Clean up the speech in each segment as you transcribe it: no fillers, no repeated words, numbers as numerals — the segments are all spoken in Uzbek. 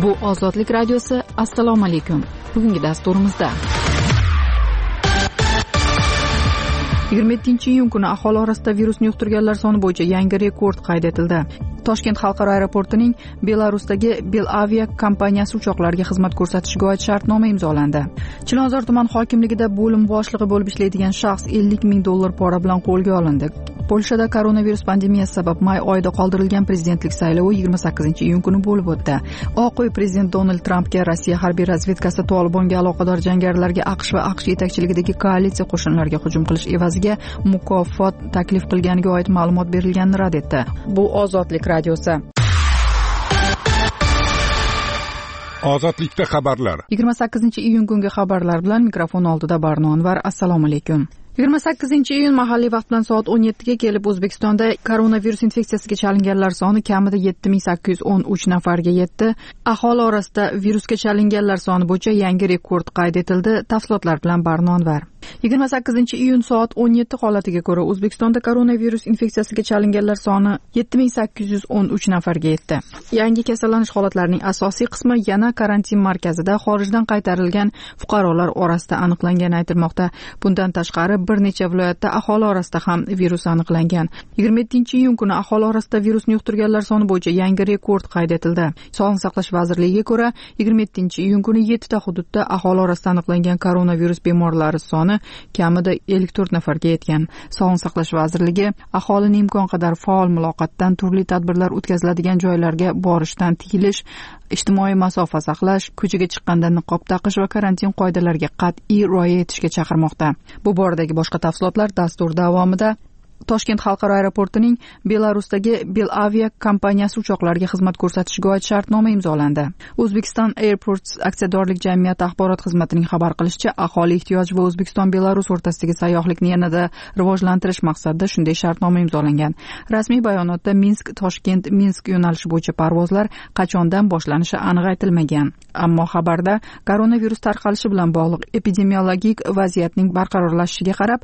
Bu Ozodlik radiosi. Assalomu alaykum. Bugungi dasturimizda 27-iyun kuni aholi orasida virusni yuqtirganlar soni bo'yicha yangi rekord qayd etildi. Toshkent xalqaro aeroportining Belarusdagi Belavia kompaniyasi uchoqlarga xizmat ko'rsatishiga oid shartnoma imzolandi. Chilonzor tuman hokimligida bo'lim boshlig'i bo'lib ishlaydigan shaxs $50,000 pora bilan qo'lga olindi. Polshada koronavirus pandemiyasi sabab may oyida qoldirilgan prezidentlik saylovi 28-iyun kuni bo'lib o'tdi. Oq uy prezident Donald Trampga Rossiya harbiy razvedkasi Tolibonga aloqador jangarilarga AQSh va AQSh yetakchiligidagi koalitsiya qo'shinlariga hujum qilish evaziga mukofot taklif qilganiga oid ma'lumot berilganini rad etdi. Bu Ozodlik radiosi. Ozodlikda xabarlar. 28-iyun kungi xabarlar bilan mikrofon oldida Barno Anvar. Assalomu alaykum. 28-iyun mahalliy vaqt bilan soat 17 ga kelib O'zbekistonda koronavirus infeksiyasiga chalinganlar soni kamida 7813 nafarga yetdi. Aholi orasida virusga chalinganlar soni bo'yicha yangi rekord qayd etildi. Tafsilotlar bilan Barno Anvar. 28-iyun soat 17 holatiga ko'ra O'zbekistonda koronavirus infeksiyasiga chalinganlar soni 7813 nafarga yetdi. Yangi kasallanish holatlarining asosiy qismi yana karantin markazida xorijdan qaytarilgan fuqarolar orasida aniqlangani aytilmoqda. Bundan tashqari bir necha viloyatda aholi orasida ham virus aniqlangan. 27-iyun kuni aholi orasida virusni yuqtirganlar soni bo'yicha yangi rekord qayd etildi. Sog'liqni saqlash vazirligiga ko'ra 27-iyun kuni 7 ta hududda aholi orasida aniqlangan koronavirus bemorlari soni kamida 54 nafarga yetgan. Sog'liqni saqlash vazirligi aholini imkon qadar faol muloqotdan, turli tadbirlar o'tkaziladigan joylarga borishdan tiyilish, ijtimoiy masofa saqlash, ko'chaga chiqqanda niqob taqish va karantin qoidalariga qat'iy rioya etishga chaqirmoqda. Bu boradagi boshqa tafsilotlar dastur davomida. Toshkent xalqaro aeroportining Belarusdagi Belavia kompaniyasi uchoqlarga xizmat ko'rsatishiga oid shartnoma imzolandi. O'zbekiston Airports aksiyadorlik jamiyati axborot xizmatining xabar qilishicha, aholi ehtiyoji va O'zbekiston-Belarus o'rtasidagi sayyohlikni yanada rivojlantirish maqsadida shunday shartnoma imzolangan. Rasmiy bayonotda Minsk yo'nalishi bo'yicha parvozlar qachondan boshlanishi aniq aytilmagan. Ammo xabarda koronavirus tarqalishi bilan bog'liq epidemiologik vaziyatning barqarorlashishiga qarab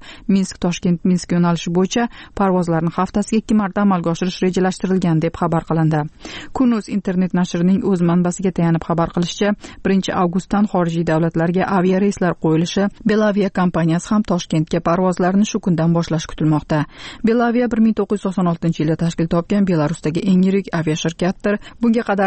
Minsk yo'nalishi bo'yicha parvozlarni haftasiga 2 marta amalga oshirish rejalashtirilgan deb xabar qilindi. Kun.uz internet nashrining o'z manbasiga tayanib xabar qilishicha, 1-avgustdan xorijiy davlatlarga aviareyslar qo'yilishi, Belavia kompaniyasi ham Toshkentga parvozlarni shu kundan boshlash kutilmoqda. Belavia 1996-yilda tashkil topgan Belarusdagi eng yirik aviashirkatdir. Bunga qadar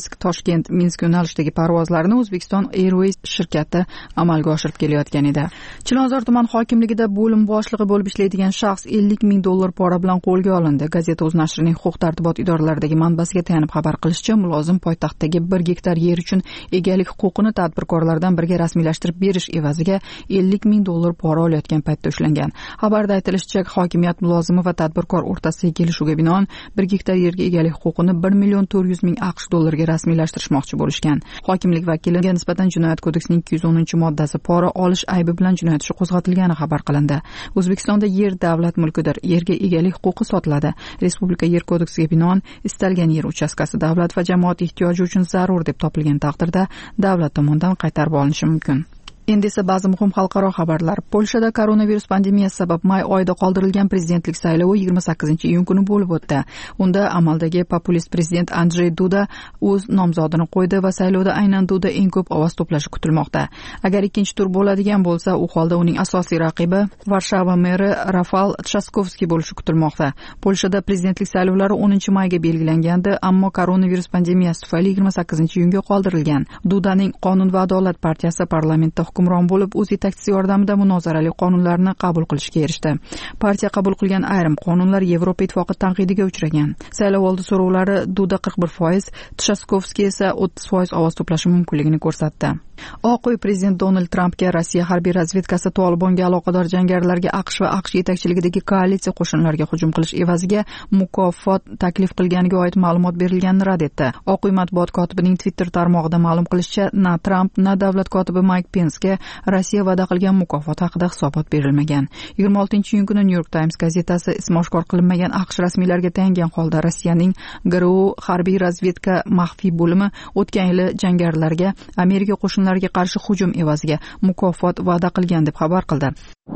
Minsk yo'nalishidagi parvozlarni O'zbekiston Airways shirkati amalga oshirib kelayotgan edi. Chilonzor tuman hokimligida bo'lim boshlig'i bo'lib ishlaydigan shaxs $50,000 pora bilan qo'lga olindi. Gazeta o'z nashrining huquq-tartibot idoralaridagi manbasiga tayanib xabar qilishicha, mulozim poytaxtdagi 1 gektar yer uchun egalik huquqini tadbirkorlardan biriga rasmiylashtirib berish evaziga $50,000 pora olayotgan paytda ushlangan. Xabarda aytilishicha, hokimiyat mulozimi va tadbirkor o'rtasidagi kelishuvga binoan 1 gektar yerga egalik huquqini $1,400,000 AQSh dollariga rasmiylashtirishmoqchi bo'lishgan. Hokimlik vakiliga nisbatan Jinoyat kodeksining 210-moddasi pora olish aybi bilan jinoyat ishi qo'zg'atilgani xabar qilindi. O'zbekistonda yer davlat mulkidir. Yerga egalik huquqi sotiladi. Respublika yer kodeksiga binoan istalgan yer uchastkasi davlat va jamoat ehtiyoji uchun zarur deb topilgan taqdirda davlat tomonidan qaytarib olinishi mumkin. Endi esa ba'zi muhim xalqaro xabarlar. Polshada koronavirus pandemiyasi sabab may oyida qoldirilgan prezidentlik saylovi 28-iyun kuni bo'lib o'tdi. Unda amaldagi populist prezident Andrzej Duda o'z nomzodini qo'ydi va saylovda aynan Duda eng ko'p ovoz to'plashi kutilmoqda. Agar ikkinchi tur bo'ladigan bo'lsa, u holda uning asosiy raqibi Varshava meri Rafal Trzaskowski bo'lishi kutilmoqda. Polshada prezidentlik saylovlari 10-mayga belgilangandi, ammo koronavirus pandemiyasi tufayli 28-iyunga qoldirilgan. Dudaning Qonun va adolat partiyasi parlamentda hukmron bo'lib, o'z yetakchisi yordamida munozarali qonunlarni qabul qilishga erishdi. Partiya qabul qilgan ayrim qonunlar Yevropa ittifoqi tanqidiga uchragan. Saylovoldi so'rovlari Duda 41%, Trzaskowski esa 30% ovoz to'plashi mumkinligini ko'rsatdi. Oq uy prezident Donald Trampga Rossiya harbiy razvedkasi Tolibonga aloqador jangarilarga AQSh va AQSh yetakchiligidagi koalitsiya qo'shinlariga hujum qilish evaziga mukofot taklif qilganiga oid ma'lumot berilganini rad etdi. Oq uy matbuot kotibining Twitter tarmog'ida ma'lum qilishicha, na Tramp, na davlat kotibi Mike Pensga Rossiya va'da qilgan mukofot haqida hisobot berilmagan. 26-iyun kuni New York Times gazetasi ismi oshkor qilinmagan AQSh rasmiylariga tayangan holda Rossiyaning GRU harbiy razvedka maxfiy bo'limi o'tgan yili jangarilarga Amerika qo'shinlariga qarshi hujum evaziga mukofot va'da qilgan deb xabar qildi.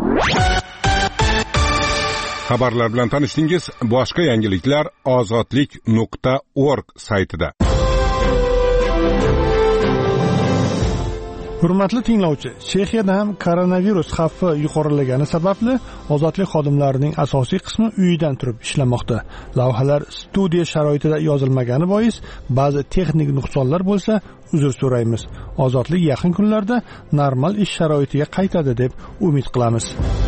Xabarlar bilan tanishdingiz. Boshqa yangiliklar ozodlik.org saytida. Hurmatli tinglovchi, Chexiyada ham koronavirus xavfi yuqorilagani sababli ozodlik xodimlarining asosiy qismi uyidan turib ishlamoqda. Lavhalar studiya sharoitida yozilmagani bois ba'zi texnik nuqsonlar bo'lsa, uzr so'raymiz. Ozodlik yaqin kunlarda normal ish sharoitiga qaytadi deb umid qilamiz.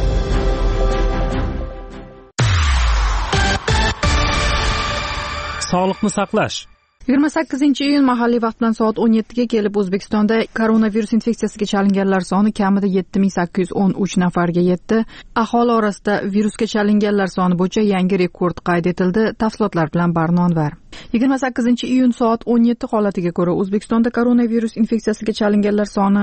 Sog'liqni saqlash. 28-iyun mahalliy vaqt bilan soat 17 ga kelib O'zbekistonda koronavirus infeksiyasiga chalinganlar soni kamida 7813 nafarga yetdi. Aholi orasida virusga chalinganlar soni bo'yicha yangi rekord qayd etildi. Tafsilotlar bilan Barno Anvar. 28-iyun soat 17 holatiga ko'ra O'zbekistonda koronavirus infeksiyasiga chalinganlar soni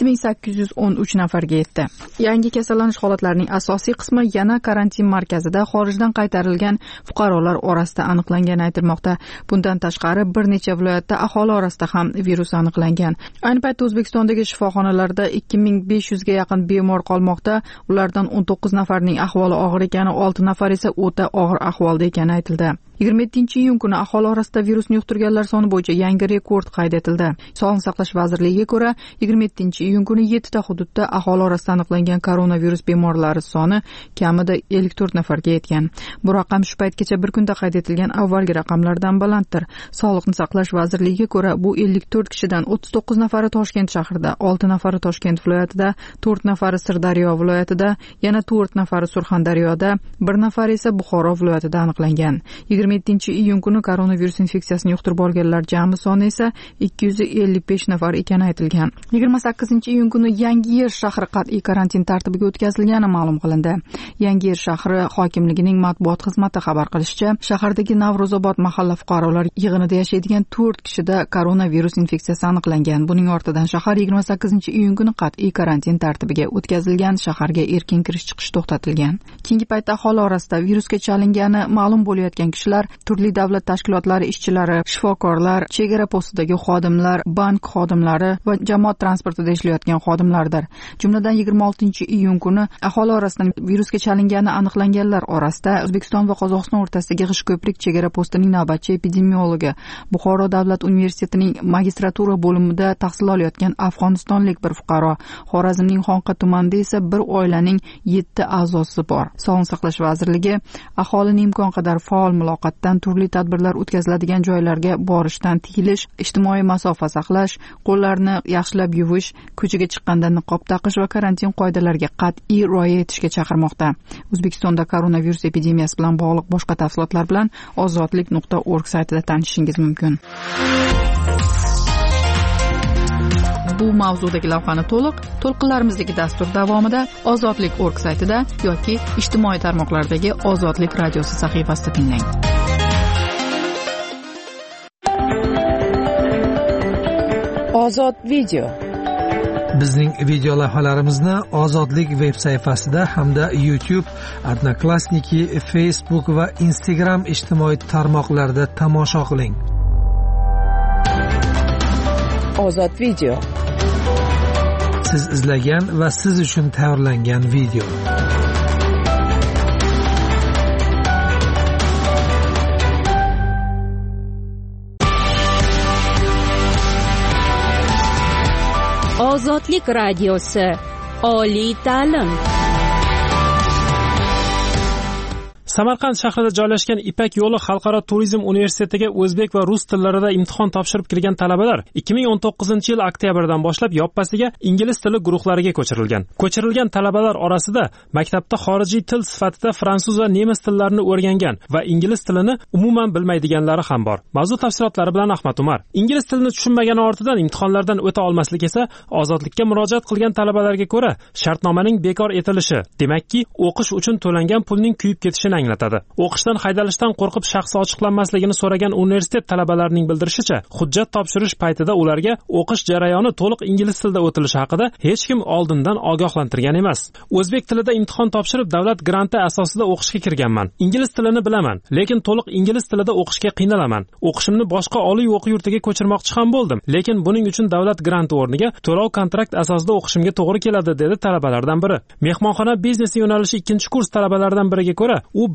7813 nafarga yetdi. Yangi kasallanish holatlarining asosiy qismi yana karantin markazida xorijdan qaytarilgan fuqarolar orasida aniqlangani aytilmoqda. Bundan tashqari bir necha viloyatda aholi orasida ham virus aniqlangan. Ayni paytda O'zbekistondagi shifoxonalarda 2500 ga yaqin bemor qolmoqda. Ulardan 19 nafarning ahvoli og'ir ekani, 6 nafar esa o'ta og'ir ahvolda ekani aytildi. 27-iyun kuni aholi orasida virusni yuqtirganlar soni bo'yicha yangi rekord qayd etildi. Sog'liqni saqlash vazirligiga ko'ra, 27-iyun kuni 7 ta hududda aholi orasida aniqlangan koronavirus bemorlari soni kamida 54 nafarga yetgan. Bu raqam shu paytgacha bir kunda qayd etilgan avvalgi raqamlardan balanddir. Sog'liqni saqlash vazirligiga ko'ra, bu 54 kishidan 39 nafari Toshkent shahrida, 6 nafari Toshkent viloyatida, 4 nafari Sirdaryo viloyatida, yana 4 nafari Surxondaryoda, 1 nafari esa Buxoro viloyatida aniqlangan. 27-iyun kuni koronavirus infeksiyasini yuqtirib olganlar jami soni esa 255 nafar ekani aytilgan. 28-iyun kuni Yangiyer shahri qat'iy karantin tartibiga o'tkazilgani ma'lum qilindi. Yangiyer shahri hokimligining matbuot xizmati xabar qilishicha, shahardagi Navro'zobod mahalla fuqarolar yig'inida yashaydigan 4 kishida koronavirus infeksiyasi aniqlangan. Buning ortidan shahar 28-iyun kuni qat'iy karantin tartibiga o'tkazilgan, shaharga erkin kirish-chiqish to'xtatilgan. Keyingi paytda aholi orasida virusga chalingani ma'lum bo'layotgan kishilar turli davlat tashkilotlari ishchilari, shifokorlar, chegara postidagi xodimlar, bank xodimlari va jamoat transportida ishlayotgan xodimlardir. Jumladan 26-iyun kuni aholi orasidan virusga chalingani aniqlanganlar orasida O'zbekiston va Qozog'iston o'rtasidagi G'ishko'prik chegara postining navbatchi epidemiologi, Buxoro davlat universitetining magistratura bo'limida tahsil olayotgan afg'onistonlik bir fuqaro, Xorazmning Xonqa tumanida esa bir oilaning 7 a'zosi bor. Sog'liqni saqlash vazirligi aholini imkon qadar faol muloqotdan, turli tadbirlar o'tkaziladigan joylarga borishdan tiyilish, ijtimoiy masofa saqlash, qo'llarni yaxshilab yuvish, ko'chaga chiqqanda niqob taqish va karantin qoidalariga qat'iy rioya etishga chaqirmoqda. O'zbekistonda koronavirus epidemiyasi bilan bog'liq boshqa tafsilotlar bilan ozodlik.org saytida tanishishingiz mumkin. Bu mavzudagi lavhani to'lqinlarimizdagi dastur davomida ozodlik.org saytida yoki ijtimoiy tarmoqlardagi Ozodlik radiosi sahifasida tinglang. Ozod video. Bizning video lavhalarimizni Ozodlik veb sayfasida hamda YouTube, Odnoklassniki, Facebook va Instagram ijtimoiy tarmoqlarida tomosha qiling. Ozod video. Siz izlagan va siz uchun tayyorlangan video. Ozodlik radiosi. Oliy ta'lim. Samarqand shahrida joylashgan Ipak yo'li xalqaro turizm universitetiga o'zbek va rus tillarida imtihon topshirib kirgan talabalar 2019-yil oktyabrdan boshlab yoppasiga ingliz tili guruhlariga ko'chirilgan. Ko'chirilgan talabalar orasida maktabda xorijiy til sifatida fransuz va nemis tillarini o'rgangan va ingliz tilini umuman bilmaydiganlari ham bor. Mavzu tafsilotlari bilan Ahmad Umar. Ingliz tilini tushunmagani ortidan imtihonlardan o'ta olmaslik esa ozodlikka murojaat qilgan talabalarga ko'ra shartnomaning bekor etilishi, demakki o'qish uchun to'langan pulning kuyib ketishini anglatadi. O'qishdan haydalishdan qo'rqib shaxsi ochiqlanmasligini so'ragan universitet talabalarining bildirishicha, hujjat topshirish paytida ularga o'qish jarayoni to'liq ingliz tilida o'tilishi haqida hech kim oldindan ogohlantirgan emas. O'zbek tilida imtihon topshirib davlat granti asosida o'qishga kirganman. Ingliz tilini bilaman, lekin to'liq ingliz tilida o'qishga qiynalaman. O'qishimni boshqa oliy o'quv yurtiga ko'chirmoqchi ham bo'ldim, lekin buning uchun davlat granti o'rniga to'lov kontrakt asosida o'qishimga to'g'ri keladi, dedi talabalardan biri. Mehmonxona biznesi yo'nalishi 2-kurs talabalaridan biriga ko'ra, u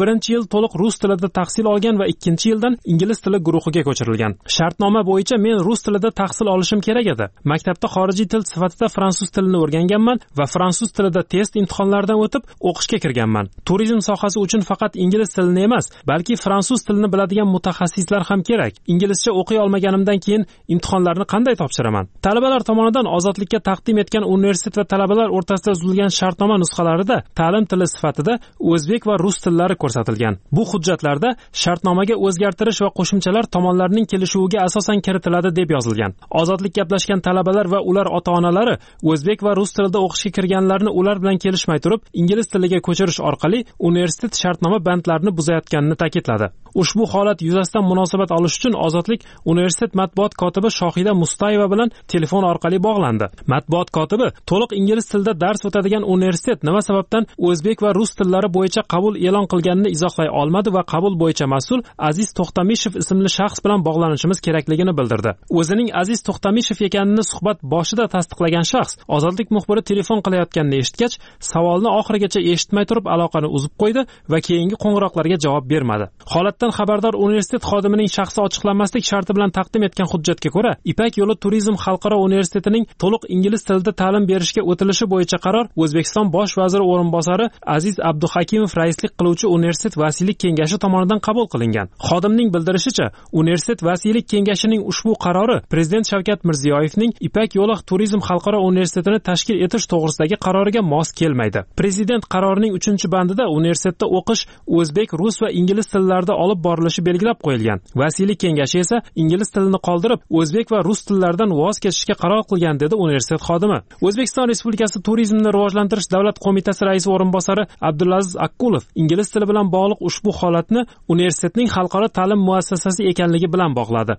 birinchi yil to'liq rus tilida tahsil olgan va ikkinchi yildan ingliz tili guruhiga ko'chirilgan. Shartnoma bo'yicha men rus tilida tahsil olishim kerak edi. Maktabda xorijiy til sifatida fransuz tilini o'rganganman va fransuz tilida test imtihonlaridan o'tib o'qishga kirganman. Turizm sohasi uchun faqat ingliz tilini emas, balki fransuz tilini biladigan mutaxassislar ham kerak. Inglizcha o'qiy olmaganimdan keyin imtihonlarni qanday topshiraman? Talabalar tomonidan ozodlikka taqdim etgan universitet va talabalar o'rtasida tuzilgan shartnoma nusxalarida ta'lim tili sifatida o'zbek va rus tillari ko'rsatilgan. Bu hujjatlarda shartnomaga o'zgartirish va qo'shimchalar tomonlarning kelishuviga asosan kiritiladi deb yozilgan. Ozodlik gaplashgan talabalar va ular ota-onalari o'zbek va rus tilida o'qishga kirganlarni ular bilan kelishmay turib ingliz tiliga ko'chirish orqali universitet shartnoma bandlarini buzayotganini ta'kidladi. Ushbu holat yuzasidan munosabat olish uchun Ozodlik universitet matbuot kotibi Shohida Mustayeva bilan telefon orqali bog'landi. Matbuot kotibi to'liq ingliz tilida dars o'tadigan universitet nima sababdan o'zbek va rus tillari bo'yicha qabul e'lon qilganini izohlay olmadi va qabul bo'yicha mas'ul Aziz To'xtamishev ismli shaxs bilan bog'lanishimiz kerakligini bildirdi. O'zining Aziz To'xtamishev ekanini suhbat boshida tasdiqlagan shaxs Ozodlik muxbiri telefon qilayotganini eshitgach, savolni oxirigacha eshitmay turib aloqani uzib qo'ydi va keyingi qo'ng'iroqlarga javob bermadi. Holatdan xabardor universitet xodimining shaxsi ochiqlanmaslik sharti bilan taqdim etgan hujjatga ko'ra, Ipak yo'li turizm xalqaro universitetining to'liq ingliz tilida ta'lim berishga o'tilishi bo'yicha qaror O'zbekiston bosh vaziri o'rinbosari Aziz Abduhakimov raislik qiluvchi universitet vasiylik kengashi tomonidan qabul qilingan. Xodimning bildirishicha, universitet vasiylik kengashining ushbu qarori Prezident Shavkat Mirziyoyevning Ipak yo'li turizm xalqaro universitetini tashkil etish to'g'risidagi qaroriga mos kelmaydi. Prezident qarorining 3-bandida universitetda o'qish o'zbek, rus va ingliz tillarida olib borilishi belgilab qo'yilgan. Vasiylik kengashi esa ingliz tilini qoldirib, o'zbek va rus tillaridan voz kechishga qaror qilgan dedi universitet xodimi. O'zbekiston Respublikasi Turizmni rivojlantirish davlat qo'mitasi raisi o'rinbosari Abdulaziz Akkulov ingliz tili bilan bog'liq ushbu holatni universitetning xalqaro ta'lim muassasasi ekanligi bilan bog'ladi.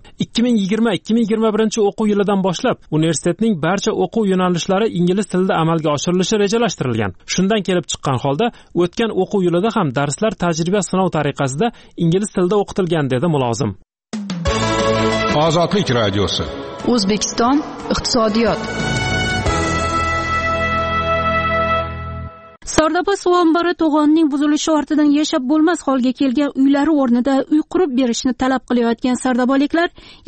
2020-2021 o'quv yilidan boshlab universitetning barcha o'quv yo'nalishlari ingliz tilida amalga oshirilishi rejalashtirilgan. Shundan kelib chiqqan holda o'tgan o'quv yilida ham darslar tajriba sinov tariqasida ingliz tilida o'qitilgan dedi mulozim. Ozodlik radiosi. O'zbekiston iqtisodiyot. Sardoba suv ombori to'g'onning buzilishi ortidan yashab bo'lmas holga kelgan uylari o'rnida uy qurib berishni talab qilayotgan sardobaliklar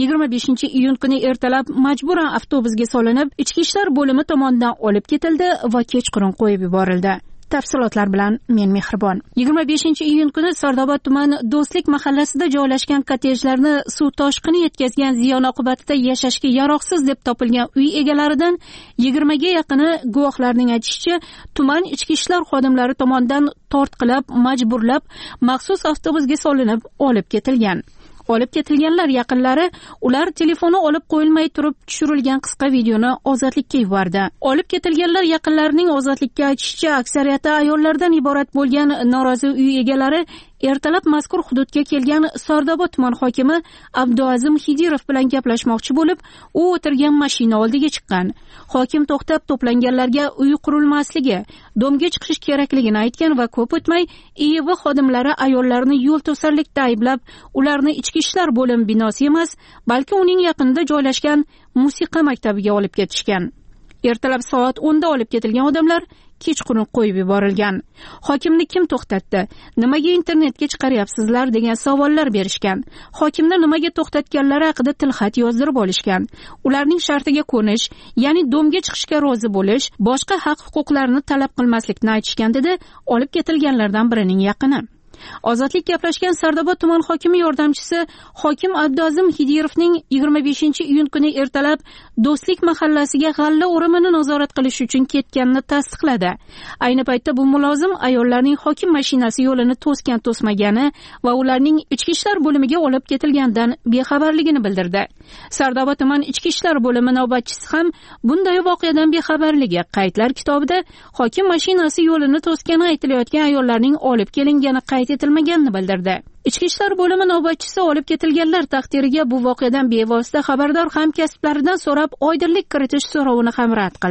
25-iyun kuni ertalab majburan avtobusga solinib, ichki ishlar bo'limi tomonidan olib ketildi va kechqurun qo'yib yuborildi. Tafsilotlar bilan men Mehribon. 25-iyun kuni Sardoba tuman Do'stlik mahallasida joylashgan kottejlarni suv toshqini yetkazgan ziyon oqibatida yashashga yaroqsiz deb topilgan uy egalaridan 20 ga yaqini guvohlarning aytishicha, tuman ichki ishlar xodimlari tomonidan tortqilab, majburlab maxsus avtobusga solinib olib ketilgan. Olib ketilganlar yaqinlari ular telefoni olib qo'yilmay turib tushirilgan qisqa videoni Ozodlikka yubordi. Olib ketilganlar yaqinlarining Ozodlikka aytishicha, aksariyati ayollardan iborat bo'lgan norozi uy egalari ertalab mazkur hududga kelgan Sardoba tuman hokimi Abduazim Hidirov bilan gaplashmoqchi bo'lib, u o'tirgan mashina oldiga chiqqan. Hokim to'xtab to'planganlarga uy qurilmasligi, domga chiqish kerakligini aytgan va ko'p o'tmay IIV xodimlari ayollarni yo'l to'sarlikda ayblab, ularni ichki ishlar bo'limi binosi emas, balki uning yaqinida joylashgan musiqa maktabiga olib ketishgan. Ertalab soat 10 da olib ketilgan odamlar kechqurun qo'yib yuborilgan. Hokimni kim to'xtatdi? Nimaga internetga chiqaryapsizlar degan savollar berishgan. Hokimni nimaga to'xtatganlari haqida tilxat yozdirib olishgan. Ularning shartiga ko'nish, ya'ni domga chiqishga rozi bo'lish, boshqa haq-huquqlarni talab qilmaslikni aytishgan dedi olib ketilganlardan birining yaqini. Ozodlik gaplashgan Sardoba tuman hokimi yordamchisi hokim Abduazim Hidirovning 25-iyun kuni ertalab Do'stlik mahallasiga g'alla o'rimini nazorat qilish uchun ketganini tasdiqladi. Ayni paytda bu mulozim ayollarning hokim mashinasi yo'lini to'sgan-to'smagani va ularning ichki ishlar bo'limiga olib ketilgandan bexabarligini bildirdi. Sardoba tuman ichki ishlar bo'limi navbatchisi ham bunday voqeadan bexabarligi qaydlar kitobida hokim mashinasi yo'lini to'sgani aytilayotgan ayollarning olib kelingani qayd etilmaganini bildirdi. Ichki ishlar bo'limi navbatchisi olib ketilganlar taqdiriga bu voqeadan bevosita xabardor hamkasblaridan so'rab oydinlik kiritish so'rovini ham rad qildi.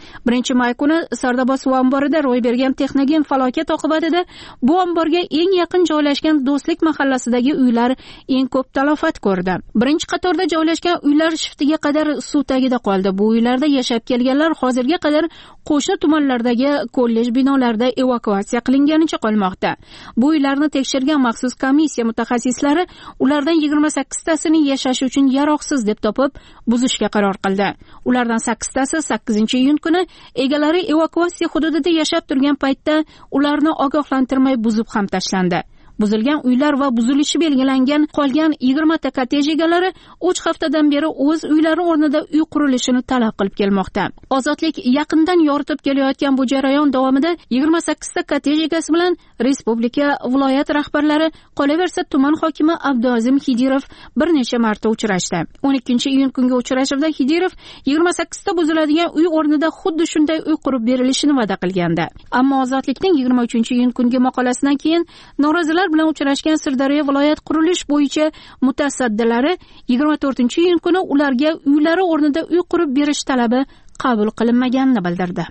1-may kuni Sardoba suv omborida ro'y bergan texnogen falokat oqibatida bu omborga eng yaqin joylashgan Do'stlik mahallasidagi uylar eng ko'p talafot ko'rdi. Birinchi qatorda joylashgan uylar shiftiga qadar suv tagida qoldi. Bu uylarda yashab kelganlar hozirga qadar qo'shni tumanlardagi kollej binolarida evakuatsiya qilinganicha qolmoqda. Bu uylarni tekshirgan maxsus komissiya mutaxassislari ulardan 28 tasining yashash uchun yaroqsiz deb topib, buzishga qaror qildi. Ulardan 8 tasi 8-iyun kuni egalari evakuatsiya hududida yashab turgan paytda ularni ogohlantirmay buzib ham tashlandi. Buzilgan uylar va buzilishi belgilangan qolgan 20 ta kottej egalari 3 haftadan beri o'z uylari o'rnida uy qurilishini talab qilib kelmoqda. Ozodlik yaqindan yoritib kelayotgan bu jarayon davomida 28 ta kottej egasi bilan respublika, viloyat rahbarlari, qolaversa tuman hokimi Abduazim Hidirov bir necha marta uchrashdi. 12-iyun kungi uchrashuvda Hidirov 28 ta buziladigan uy o'rnida xuddi shunday uy qurib berilishini va'da qilgandi. Ammo Ozodlikning 23-iyun kungi maqolasidan keyin norozilar bilan uchrashgan Sirdaryo viloyat qurilish bo'yicha mutasaddilari 24-iyun kuni ularga uylari o'rnida uy qurib berish talabi qabul qilinmaganini bildirdi.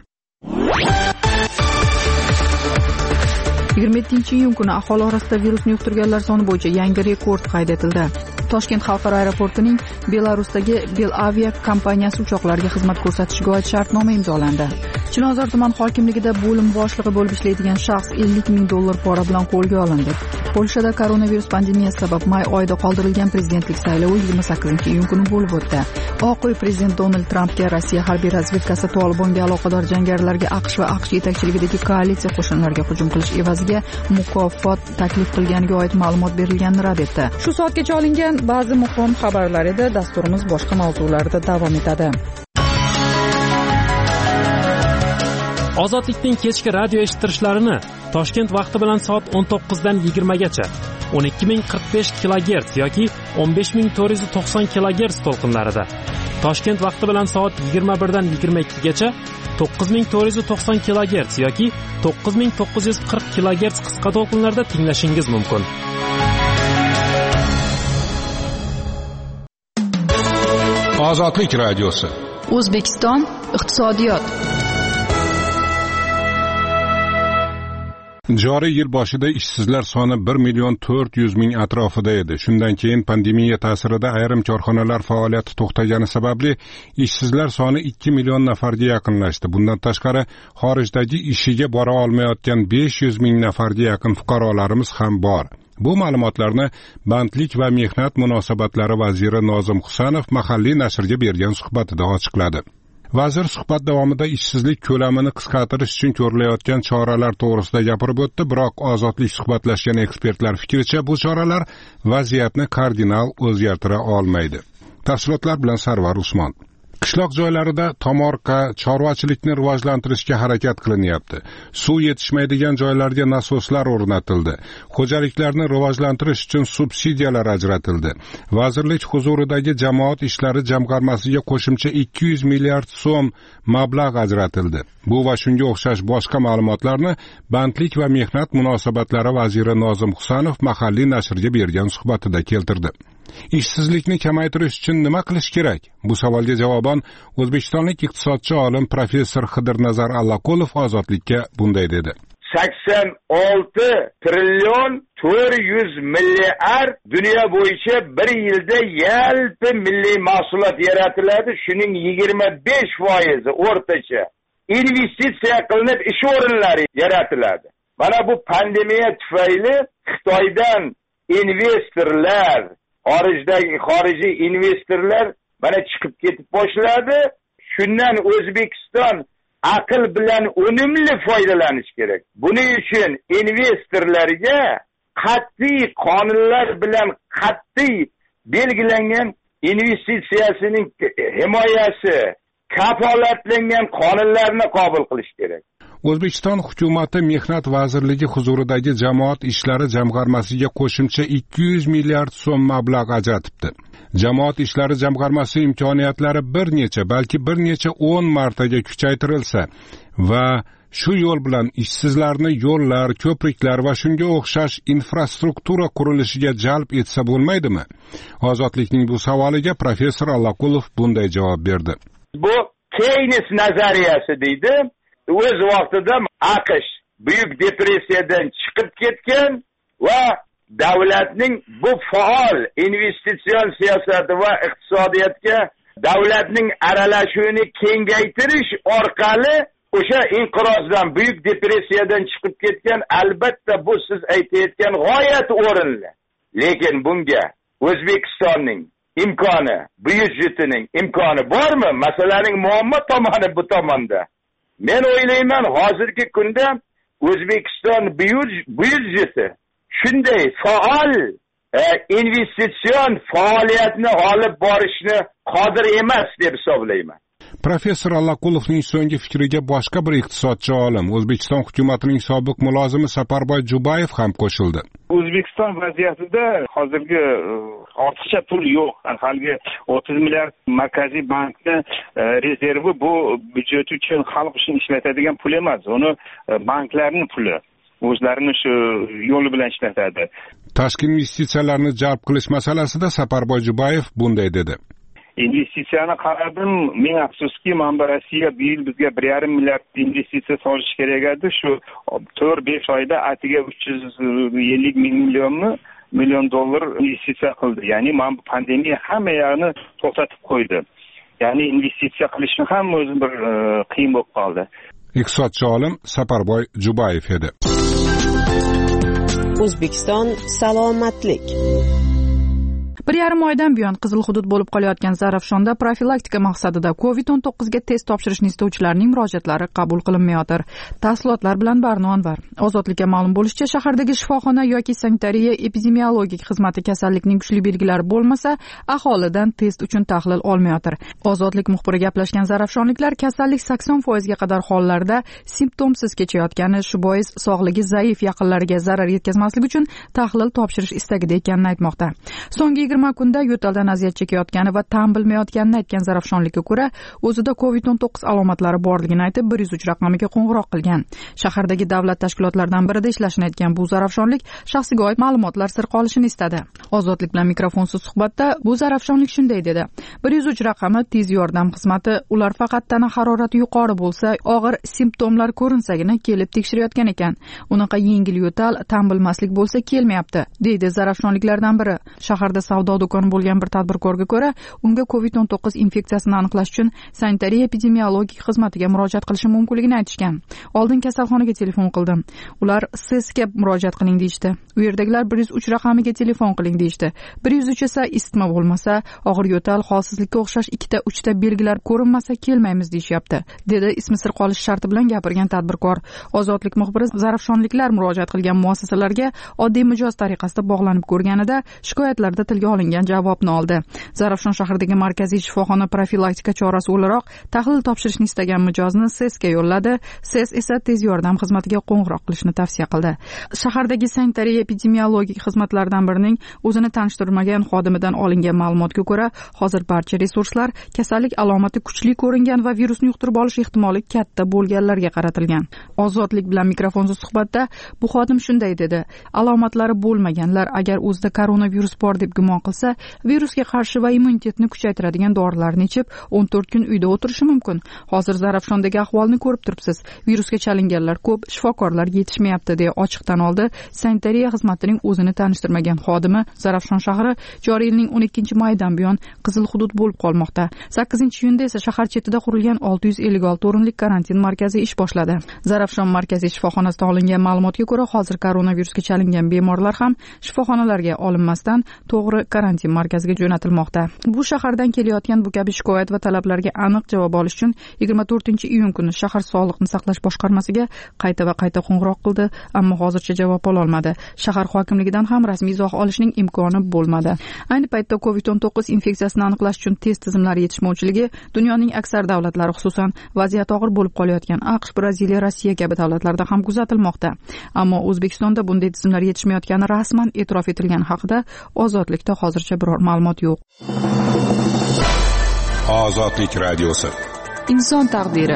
27-iyun kuni aholi orasida virusni yuqtirganlar soni bo'yicha yangi rekord qayd etildi. Toshkent xalqaro aeroportining Belarusdagi Belavia kompaniyasi uchoqlarga xizmat ko'rsatishiga oid shartnoma imzolandi. Chilonzor tuman hokimligida bo'lim boshlig'i bo'lib ishlaydigan shaxs $50,000 pora bilan qo'lga olindi. Polshada koronavirus pandemiyasi sabab may oyida qoldirilgan prezidentlik saylovi 28-iyun kuni bo'lib o'tdi. Oq uy prezident Donald Trampga Rossiya harbiy razvedkasi Tolibonga aloqador jangarilarga AQSh va AQSh yetakchiligidagi koalitsiya qo'shinlariga hujum qilish evaziga mukofot taklif qilganiga oid ma'lumot berilganini rad etdi. Shu soatgacha olingan ba'zi muhim xabarlar edi. Dasturimiz boshqa mavzularda davom etadi. Ozodlikning kechki radio eshittirishlarini Toshkent vaqti bilan soat 19 dan 20 gacha 12045 kHz yoki 15490 kHz to'lqinlarida, Toshkent vaqti bilan soat 21 dan 22 gacha 9490 kHz yoki 9940 kHz qisqa to'lqinlarda tinglashingiz mumkin. Ozodlik radiosi. O'zbekiston iqtisodiyot. Joriy yil boshida ishsizlar soni 1,400,000 atrofida edi. Shundan keyin pandemiya ta'sirida ayrim korxonalar faoliyati to'xtagani sababli ishsizlar soni 2 million nafarga yaqinlashdi. Bundan tashqari, xorijdagi ishiga bora olmayotgan 500,000 nafarga yaqin fuqarolarimiz ham bor. Bu ma'lumotlarni Bandlik va mehnat munosabatlari vaziri Nozim Husanov mahalliy nashrga bergan suhbatida ochiqladi. Vazir suhbat davomida ishsizlik ko'lamini qisqartirish uchun ko'rilayotgan choralar to'g'risida gapirib o'tdi, biroq Ozodlik suhbatlashgan ekspertlar fikricha bu choralar vaziyatni kardinal o'zgartira olmaydi. Tafsilotlar bilan Sarvar Usmon. Qishloq joylarida tomorqa, chorvachilikni rivojlantirishga harakat qilinyapti. Suv yetishmaydigan joylarga nasoslar o'rnatildi. Xo'jaliklarni rivojlantirish uchun subsidiyalar ajratildi. Vazirlik huzuridagi jamoat ishlari jamg'armasiga qo'shimcha 200 milliard so'm mablag' ajratildi. Bu va shunga o'xshash boshqa ma'lumotlarni Bandlik va mehnat munosabatlari vaziri Nozim Husanov mahalliy nashrga bergan suhbatida keltirdi. Ishsizlikni kamaytirish uchun nima qilish kerak? Bu savolga javoban o'zbekistonlik iqtisodchi olim professor Xidirnazar Allaqulov Ozodlikka bunday dedi. 86 trillion 400 milliard dunyo bo'yicha bir yilda yalpi milliy mahsulot yaratiladi. Shuning 25% o'rtacha investitsiya qilinib ish o'rinlari yaratiladi. Mana bu pandemiya tufayli Xitoydan investorlar, xorijiy investorlar mana chiqib ketib boshladi. Shundan O'zbekiston aql bilan unumli foydalanish kerak. Buning uchun investorlarga qat'iy qonunlar bilan qat'iy belgilangan investitsiyasining himoyasi, kafolatlangan qonunlarni qabul qilish kerak. O'zbekiston hukumati Mehnat vazirligi huzuridagi jamoat ishlari jamg'armasiga qo'shimcha 200 milliard so'm mablag' ajratibdi. Jamoat ishlari jamg'armasi imkoniyatlari balki bir necha 10 martaga kuchaytirilsa va shu yo'l bilan ishsizlarni yo'llar, ko'priklar va shunga o'xshash infrastruktura qurilishiga jalb etsa bo'lmaydimi? Ozodlikning bu savoliga professor Allaqulov bunday javob berdi. Bu Keynes nazariyasi deydi. O'z vaqtida AQSh buyuk depressiyadan chiqib ketgan va davlatning bu faol investitsion siyosati va iqtisodiyotga davlatning aralashuvini kengaytirish orqali o'sha inqirozdan, buyuk depressiyadan chiqib ketgan, albatta bu siz aytayotgan g'oyat o'rinli. Lekin bunga O'zbekistonning imkoni, byudjetining imkoni bormi? Masalaning muammo tomoni bu tomonda. Men o'ylayman, hozirgi kunda O'zbekiston byudjeti shunday faol investitsion faoliyatni olib borishni qodir emas deb hisoblayman. Professor Allaqulovning so'nggi fikriga boshqa bir iqtisodchi olim, O'zbekiston hukumatining sobiq mulozimi Saparboy Jubayev ham qo'shildi. O'zbekiston vaziyatida hozirgi ortiqcha pul yo'q. Haligi 30 milliard Markaziy bankning rezervi bu byudjet uchun, xalq uchun ishlatadigan pul emas. Uni banklarning puli. O'zlarini shu yo'li bilan ishlatadi. Tashqi investitsiyalarni jalb qilish masalasida Saparboy Jubayev bunday dedi. Investitsiyani qaradim, men afsuski, mana Rossiya bu yil bizga 1,5 milliard investitsiya solish kerak edi. Shu 4-5 oyda atiga 350 million dollar investitsiya qildi. Ya'ni mana pandemiya hamma yoqni to'xtatib qo'ydi. Ya'ni investitsiya qilishni ham o'zi bir qiyin bo'lib qoldi. Iqtisodchi olim Saparboy Jubayev edi. O'zbekiston salomatlik. 1,5 oydan buyon qizil hudud bo'lib qolayotgan Zarafshonda profilaktika maqsadida COVID-19 ga test topshirishni istovchilarning murojaatlari qabul qilinmayotir. Tafsilotlar bilan Barno Anvar. Ozodlikka ma'lum bo'lishicha, shahardagi shifoxona yoki sanitariya epidemiologik xizmati kasallikning kuchli belgilari bo'lmasa, aholidan test uchun tahlil olmayotir. Ozodlik muxbiri gaplashgan zarafshonliklar kasallik 80% ga qadar hollarda simptomsiz kechayotgani, shu bois sog'ligi zaif yaqinlariga zarar yetkazmaslik uchun tahlil topshirish istagida ekanini aytmoqda. So'nggi 20 kunda yo'taldan aziyat chekayotgani va tan bilmayotganini aytgan zarafshonlikka ko'ra, o'zida COVID-19 alomatlari borligini aytib 103 raqamiga qo'ng'iroq qilgan. Shahardagi davlat tashkilotlaridan birida ishlashini aytgan bu zarafshonlik shaxsiga oid ma'lumotlar sir qolishini istadi. Ozodlik bilan mikrofonsiz suhbatda bu zarafshonlik shunday dedi: 103 raqami tez yordam xizmati, ular faqat tana harorati yuqori bo'lsa, og'ir simptomlar ko'rinsagina kelib tekshirayotgan ekan. Unaqa yengil yo'tal, tan bilmaslik bo'lsa kelmayapti, deydi zarafshonliklardan biri. Shaharda savdo do'koni bo'lgan bir tadbirkorga ko'ra, unga COVID-19 infeksiyasini aniqlash uchun sanitariya epidemiologik xizmatiga murojaat qilishi mumkinligini aytishgan. Oldin kasalxonaga telefon qildim. Ular SESga murojaat qiling deyishdi. U yerdagilar 103 raqamiga telefon qiling deyishdi. 103 esa isitma bo'lmasa, og'ir yo'tal, holsizlikka o'xshash 2-3 ta belgilar ko'rinmasa kelmaymiz deyishyapti, dedi ismi sir qolish sharti bilan gapirgan tadbirkor. Ozodlik muxbiri zarafshonliklar murojaat qilgan muassasalarga oddiy mijoz tariqasida bog'lanib ko'rganida shikoyatlarda tilga olingan javobni oldi. Zarafshon shahridagi markaziy shifoxona profilaktika chorasi o'laroq tahlil topshirishni istagan mijozni SESga yo'lladi. SES esa tez yordam xizmatiga qo'ng'iroq qilishni tavsiya qildi. Shahardagi sanitariya epidemiologik xizmatlardan birining o'zini tanishtirmagan xodimidan olingan ma'lumotga ko'ra, hozir barcha resurslar kasallik alomati kuchli ko'ringan va virusni yuqtirib olish ehtimoli katta bo'lganlarga qaratilgan. Ozodlik bilan mikrofonsiz suhbatda bu xodim shunday dedi: alomatlari bo'lmaganlar agar o'zida koronavirus bor deb gumon qilsa, virusga qarshi va immunitetni kuchaytiradigan dorilarni ichib 14 kun uyda o'tirishi mumkin. Hozir Zarafshondagi ahvolni ko'rib turibsiz. Virusga chalinganlar ko'p, shifokorlar yetishmayapti, deya ochiq tan oldi sanitariya xizmatining o'zini tanishtirmagan xodimi. Zarafshon shahri joriy yilning 12-maydan buyon qizil hudud bo'lib qolmoqda. 8-iyunda esa shahar chetida qurilgan 656 o'rinlik karantin markazi ish boshladi. Zarafshon markaziy shifoxonasidan olingan ma'lumotga ko'ra, hozir koronavirusga chalingan bemorlar ham shifoxonalarga olinmasdan to'g'ri karantin markaziga jo'natilmoqda. Bu shahardan kelayotgan bu kabi shikoyat va talablarga aniq javob olish uchun 24-iyun kuni shahar sog'liqni saqlash boshqarmasiga qayta va qayta qo'ng'iroq qildi, ammo hozircha javob ola olmadi. Shahar hokimligidan ham rasmiy izoh olishning imkoni bo'lmadi. Ayni paytda COVID-19 infeksiyasini aniqlash uchun test tizimlari yetishmovchiligi dunyoning aksar davlatlari, xususan vaziyat og'ir bo'lib qolayotgan AQSh, Braziliya, Rossiya kabi davlatlarda ham kuzatilmoqda. Ammo O'zbekistonda bunday tizimlar yetishmayotgani rasman e'tirof etilgani haqida Ozodlikda hozircha biror ma'lumot yo'q. Ozodlik radiosi. Inson taqdiri.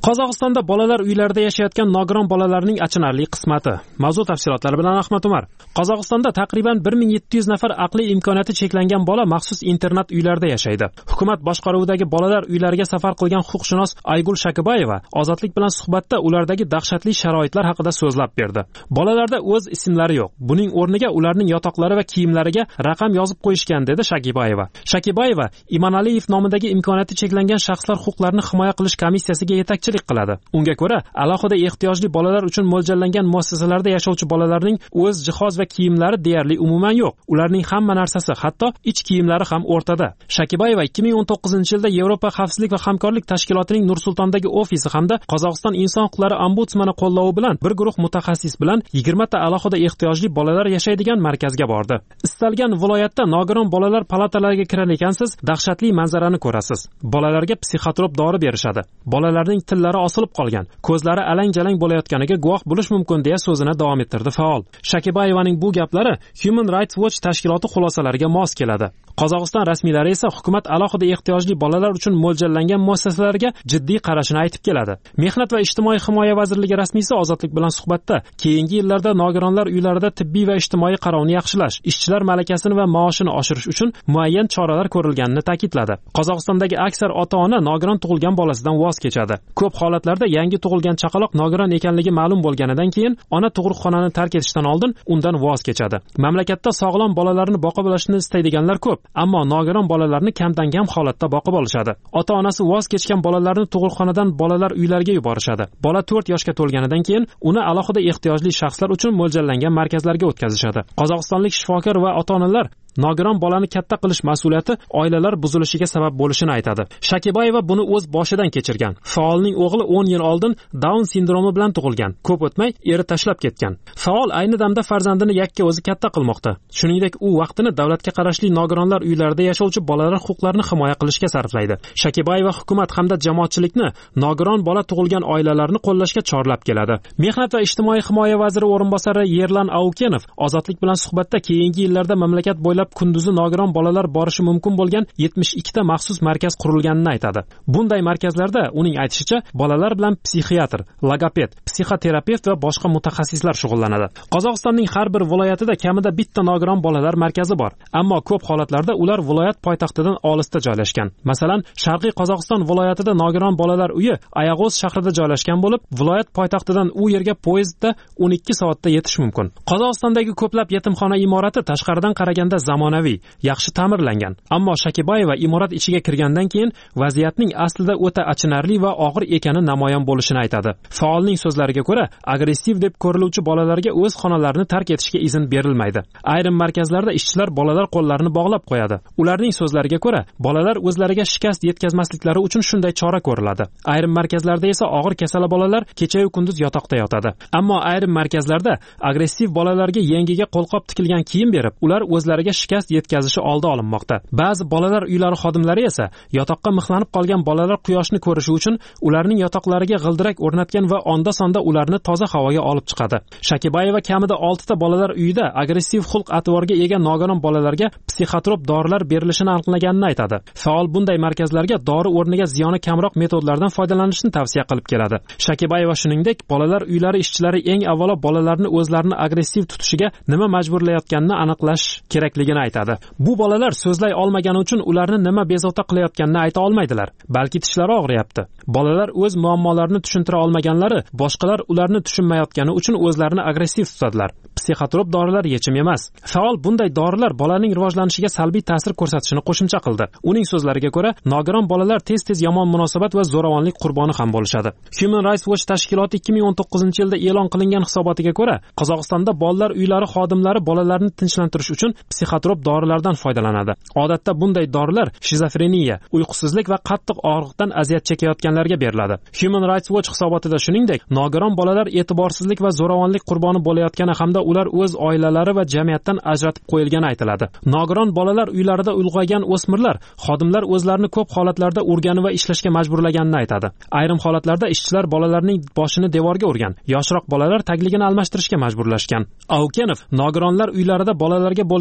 Qozog'istonda bolalar uylarida yashayotgan nogiron bolalarning achinarli qismati. Mavzu tafsilotlari bilan Ahmad Umar. Qozog'istonda taqriban 1700 nafar aqli imkoniyati cheklangan bola maxsus internat uylarda yashaydi. Hukumat boshqaruvidagi bolalar uylariga safar qilgan huquqshunos Aygul Shakibayeva Ozodlik bilan suhbatda ulardagi dahshatli sharoitlar haqida so'zlab berdi. Bolalarda o'z ismlari yo'q. Buning o'rniga ularning yotoqlari va kiyimlariga raqam yozib qo'yishgan, dedi Shakibayeva. Shakibayeva Imanaliyev nomidagi imkoniyati cheklangan shaxslar huquqlarini himoya qilish komissiyasiga yetakchilik qiladi. Unga ko'ra, alohida ehtiyojli bolalar uchun mo'ljallangan muassasalarda yashovchi bolalarning o'z jihoz va kiyimlari deyarli umuman yo'q. Ularning hamma narsasi, hatto ich kiyimlari ham o'rtada. Shakibayeva 2019-yilda Yevropa xavfsizlik va hamkorlik tashkilotining Nur-Sultondagi ofisi hamda Qozog'iston inson huquqlari ombudsmani qo'llovi bilan bir guruh mutaxassis bilan 20 ta alohida ehtiyojli bolalar yashaydigan markazga bordi. Istalgan viloyatda nogiron bolalar palatalariga kirar ekansiz, dahshatli manzarani ko'rasiz. Bolalarga psixotrop dori berishadi. Bolalarning tillari osilib qolgan, ko'zlari alang-jalang bo'layotganiga guvoh bo'lish mumkin, deya so'zini davom ettirdi faol. Shakibayevaning bu gaplari Human Rights Watch tashkiloti xulosalariga mos keladi. Qozog'iston rasmiylari esa hukumat alohida ehtiyojli bolalar uchun mo'ljallangan muassasalarga jiddiy qarashini aytib keladi. Mehnat va ijtimoiy himoya vazirligi rasmiysi Ozodlik bilan suhbatda keyingi yillarda nogironlar uylarida tibbiy va ijtimoiy qarovni yaxshilash, ishchilar malakasini va maoshini oshirish uchun muayyan choralar ko'rilganini ta'kidladi. Qozog'istondagi aksar ota-ona nogiron tug'ilgan bolasidan voz kechadi. Ko'p holatlarda yangi tug'ilgan chaqaloq nogiron ekanligi ma'lum bo'lganidan keyin ona tug'ruqxonani tark etishdan oldin undan voz kechadi. Mamlakatda sog'lom bolalarni boqib olishni istaydiganlar ko'p, ammo nogiron bolalarni kamdan kam holatda boqib olishadi. Ota-onasi voz kechgan bolalarni tug'ruqxonadan bolalar uylariga yuborishadi. Bola 4 yoshga to'lganidan keyin uni alohida ehtiyojli shaxslar uchun mo'ljallangan markazlarga o'tkazishadi. Qozog'istonlik shifokor va ota-onalar nogiron bolani katta qilish mas'uliyati oilalar buzilishiga sabab bo'lishini aytadi. Shakibayeva buni o'z boshidan kechirgan. Faolning o'g'li 10 yil oldin Down sindromi bilan tug'ilgan. Ko'p o'tmay eri tashlab ketgan. Faol ayni damda farzandini yakka o'zi katta qilmoqda. Shuningdek, u vaqtini davlatga qarashli nogironlar uylarida yashovchi bolalar huquqlarini himoya qilishga sarflaydi. Shakibayeva hukumat hamda jamoatchilikni nogiron bola tug'ilgan oilalarni qo'llashga chorlab keladi. Mehnat va ijtimoiy himoya vaziri o'rinbosari Yerlan Aukenov Ozodlik bilan suhbatda keyingi yillarda mamlakat bo'ylab kunduzi nogiron bolalar borishi mumkin bo'lgan 72 ta maxsus markaz qurilganini aytadi. Bunday markazlarda uning aytishicha bolalar bilan psixiatr, logoped, psixoterapevt va boshqa mutaxassislar shug'ullanadi. Qozog'istonning har bir viloyatida kamida bitta nogiron bolalar markazi bor, ammo ko'p holatlarda ular viloyat poytaxtidan olisda joylashgan. Masalan, Sharqiy Qozog'iston viloyatida nogiron bolalar uyi Ayag'oz shahrida joylashgan bo'lib, viloyat poytaxtidan u yerga poyezdda 12 soatda yetish mumkin. Qozog'istondagi ko'plab yetimxona imorati tashqaridan qaraganda zamonaviy, yaxshi ta'mirlangan. Ammo Shakibayeva imorat ichiga kirgandan keyin vaziyatning aslida o'ta achinarli va og'ir ekani namoyon bo'lishini aytadi. Faolning so'zlariga ko'ra, agressiv deb ko'riluvchi bolalarga o'z xonalarini tark etishga izn berilmaydi. Ayrim markazlarda ishchilar bolalar qo'llarini bog'lab qo'yadi. Ularning so'zlariga ko'ra, bolalar o'zlariga shikast yetkazmasliklari uchun shunday chora ko'riladi. Ayrim markazlarda esa og'ir kasala bolalar kecha-yu kunduz yotoqda yotadi. Ammo ayrim markazlarda agressiv bolalarga yengiga qo'lqop tikilgan kiyim berib, ular o'zlariga shikast yetkazishi oldi olinmoqda. Ba'zi bolalar uylari xodimlari esa yotoqqa mixlanib qolgan bolalar quyoshni ko'rishi uchun ularning yotoqlariga g'ildirak o'rnatgan va onda-sonda ularni toza havoga olib chiqadi. Shakibayeva kamida 6 ta bolalar uyida agressiv xulq-atvorga ega nogiron bolalarga psixotrop dorilar berilishini aniqlaganini aytadi. Faol bunday markazlarga dori o'rniga ziyoni kamroq metodlardan foydalanishni tavsiya qilib keladi. Shakibayeva shuningdek, bolalar uylari ishchilari eng avvalo bolalarni o'zlarini agressiv tutishiga nima majburlayotganini aniqlash kerakligini aytadi. Bu bolalar so'zlay olmagani uchun ularni nima bezovta qilayotganini ayta olmaydilar, balki tishlari og'riyapti. Bolalar o'z muammolarini tushuntira olmaganlari, boshqalar ularni tushunmayotgani uchun o'zlarini agressiv tutadilar. Psixotrop dorilar yechim emas. Faol bunday dorilar bolaning rivojlanishiga salbiy ta'sir ko'rsatishini qo'shimcha qildi. Uning so'zlariga ko'ra, nogiron bolalar tez-tez yomon munosabat va zo'ravonlik qurboni ham bo'lishadi. Human Rights Watch tashkiloti 2019-yilda e'lon qilingan hisobotiga ko'ra, Qozog'istonda bolalar uylari xodimlari bolalarni tinchlantirish uchun psixotrop dorilardan foydalanadi. Odatda bunday dorilar shizofreniya, uyqusizlik va qattiq og'riqdan aziyat chekayotganlarga beriladi. Human Rights Watch hisobotida shuningdek, nogiron bolalar e'tiborsizlik va zo'ravonlik qurboni bo'layotgani hamda ular o'z oilalari va jamiyatdan ajratib qo'yilgani aytiladi. Nogiron bolalar uylarida ulg'aygan o'smirlar xodimlar o'zlarini ko'p holatlarda urgani va ishlashga majburlaganini aytadi. Ayrim holatlarda ishchilar bolalarning boshini devorga urgan, yoshroq bolalar tagligini almashtirishga majburlashgan. Aukenov nogironlar uylarida bolalarga bo'lgan munosabat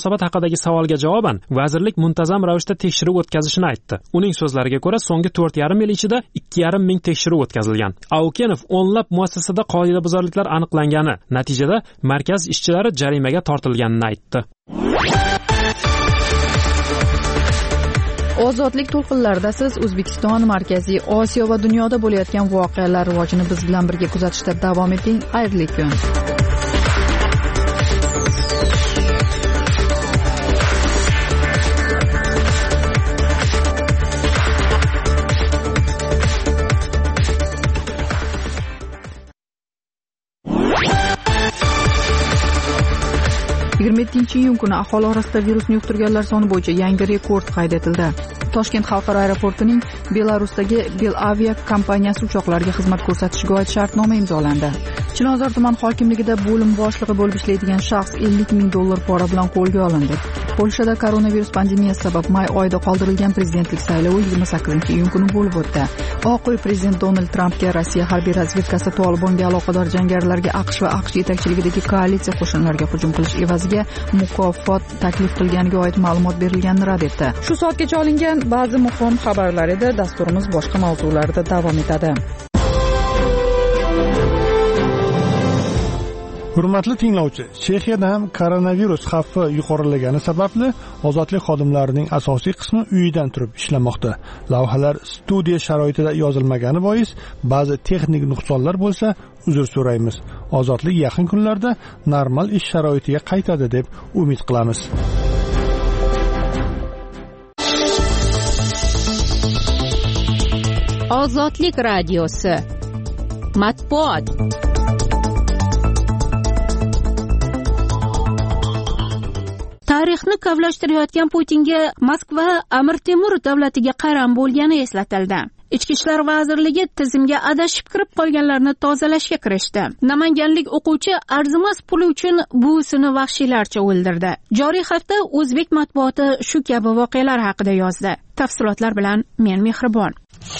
munosabat haqidagi savolga javoban vazirlik muntazam ravishda tekshiruv o'tkazishini aytdi. Uning so'zlariga ko'ra, so'nggi 4,5 yil ichida 2,5 ming tekshiruv o'tkazilgan. Aukenov o'nlab muassasada qoidabuzarliklar aniqlangani, natijada markaz ishchilari jarimaga tortilganini aytdi. Ozodlik to'lqinlarida siz O'zbekiston, Markaziy Osiyo va dunyoda bo'layotgan voqealar rivojini biz bilan birga kuzatishda davom eting. Xayrli kun. iyun kuni aholi orasida virusni yuqtirganlar soni bo'yicha yangi rekord qayd etildi. Toshkent xalqaro aeroportining Belarusdagi Belavia kompaniyasi uchoqlarga xizmat ko'rsatishiga oid shartnoma imzolandi. Chinozor tuman hokimligida bo'lim boshlig'i bo'lib ishlaydigan shaxs $50 ming pora bilan qo'lga olindi. Polshada koronavirus pandemiyasi sabab may oyida qoldirilgan prezidentlik saylovi 28 iyun kuni bo'lib o'tdi. Oq uy prezident Donald Trampga Rossiya harbiy razvedkasi Tolibonga aloqador jangarilarga AQSh va AQSh yetakchiligidagi koalitsiya qo'shinlariga hujum qilish evaziga mukofot taklif qilganiga oid ma'lumot berilganini rad etdi. Shu soatgacha olingan ba'zi muhim xabarlar edi. Dasturimiz boshqa mavzularda davom etadi. Hurmatli tinglovchi, Chexiyada ham koronavirus xavfi yuqorilagani sababli ozodlik xodimlarining asosiy qismi uyidan turib ishlamoqda. Lavhalar studiya sharoitida yozilmagani bois ba'zi texnik nuqsonlar bo'lsa, uzr so'raymiz. Ozodlik yaqin kunlarda normal ish sharoitiga qaytadi deb umid qilamiz. Ozodlik radiosi matbuot. Tarixni kavlashtirayotgan Putinga Moskva Amir Temur davlatiga qaram bo'lgani eslatildi. Ichki ishlar vazirligi tizimga adashib kirib qolganlarni tozalashga kirishdi. Namanganlik o'quvchi arzimas puli uchun buvisini vahshiylarcha o'ldirdi. Joriy hafta o'zbek matbuoti shu kabi voqealar haqida yozdi. Tafsilotlar bilan men Mehribon.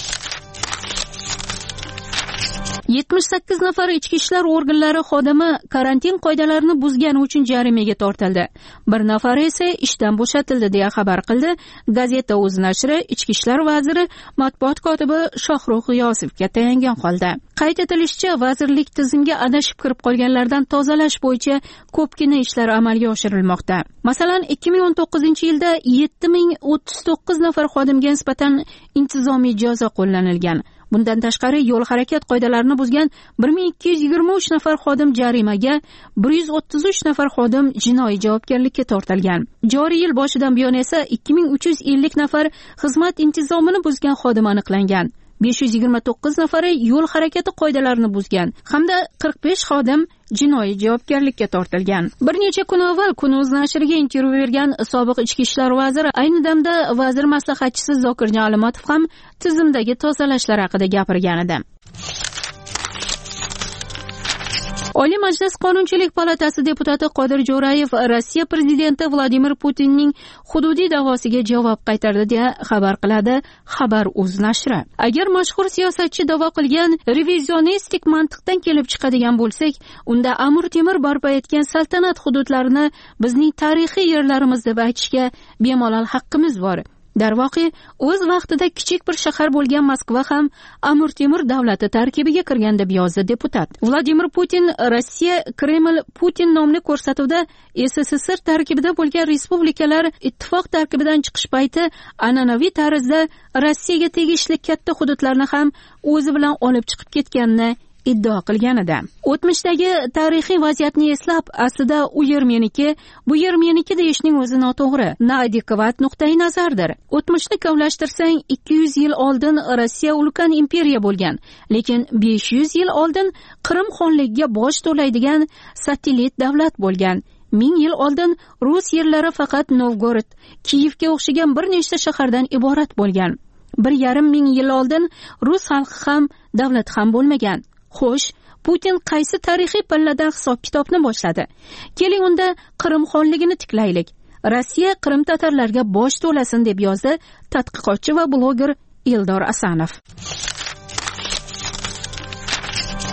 78 nafar ichki ishlar organlari xodimi karantin qoidalarini buzgani uchun jarimaga tortildi. Bir nafari esa ishdan bo'shatildi deya xabar qildi Gazeta O'z nashri ichki ishlar vaziri matbuot kotibi Shohruh G'iyosovga tayangan holda. Qayd etilishicha, vazirlik tizimga adashib kirib qolganlardan tozalash bo'yicha ko'pgina ishlar amalga oshirilmoqda. Masalan, 2019-yilda 7039 nafar xodimga nisbatan intizomiy jazo qo'llanilgan. Bundan tashqari yo'l harakat qoidalarini buzgan 1223 nafar xodim jarimaga, 133 nafar xodim jinoiy javobgarlikka tortilgan. Joriy yil boshidan buyon esa 2350 nafar xizmat intizomini buzgan xodim aniqlangan. 529 nafari yo'l harakati qoidalarini buzgan hamda 45 xodim jinoiy javobgarlikka tortilgan. Bir necha kun avval Kun.uz nashriga intervyu bergan sobiq ichki ishlar vaziri, ayni damda vazir maslahatchisi Zokirjon Alimatov ham tizimdagi tozalashlar haqida gapirgan edi. Oliy Majlis Qonunchilik palatasi deputati Qodir Jo'rayev Rossiya prezidenti Vladimir Putinning hududiy da'vosiga javob qaytardi deya xabar qiladi Xabar.uz nashri. Agar mashhur siyosatchi da'vo qilgan revizionistik mantiqdan kelib chiqadigan bo'lsak, unda Amir Temur barpo etgan saltanat hududlarini bizning tarixiy yerlarimiz deb aytishga bemalol haqqimiz bor. Darvoqe, o'z vaqtida kichik bir shahar bo'lgan Moskva ham Amir Temur davlati tarkibiga kirgan deb yozdi deputat. Vladimir Putin Rossiya Kreml Putin nomli ko'rsatuvda SSSR tarkibida bo'lgan respublikalar ittifoq tarkibidan chiqish payti an'anaviy tarzda Rossiyaga tegishli katta hududlarni ham o'zi bilan olib chiqib ketganini iddao qilgan edi. O'tmishdagi tarixiy vaziyatni eslab, aslida u yer meniki, bu yer meniki deyishning o'zi noto'g'ri, noadekvat nuqtai nazardir. O'tmishni kavlashtirsang, 200 yil oldin Rossiya ulkan imperiya bo'lgan, lekin 500 yil oldin Qrim xonligiga bosh to'laydigan satellit davlat bo'lgan. 1000 yil oldin Rus yerlari faqat Novgorod, Kiyevga o'xshagan bir nechta shahardan iborat bo'lgan. 1,5 ming yil oldin Rus xalqi ham davlat ham bo'lmagan. Xo'sh, Putin qaysi tarixiy palladan hisob-kitobni boshladi? Keling unda Qrim xonligini tiklaylik. Rossiya Qrim tatarlarga bosh to'lasin deb yozdi tadqiqotchi va bloger Eldor Asanov.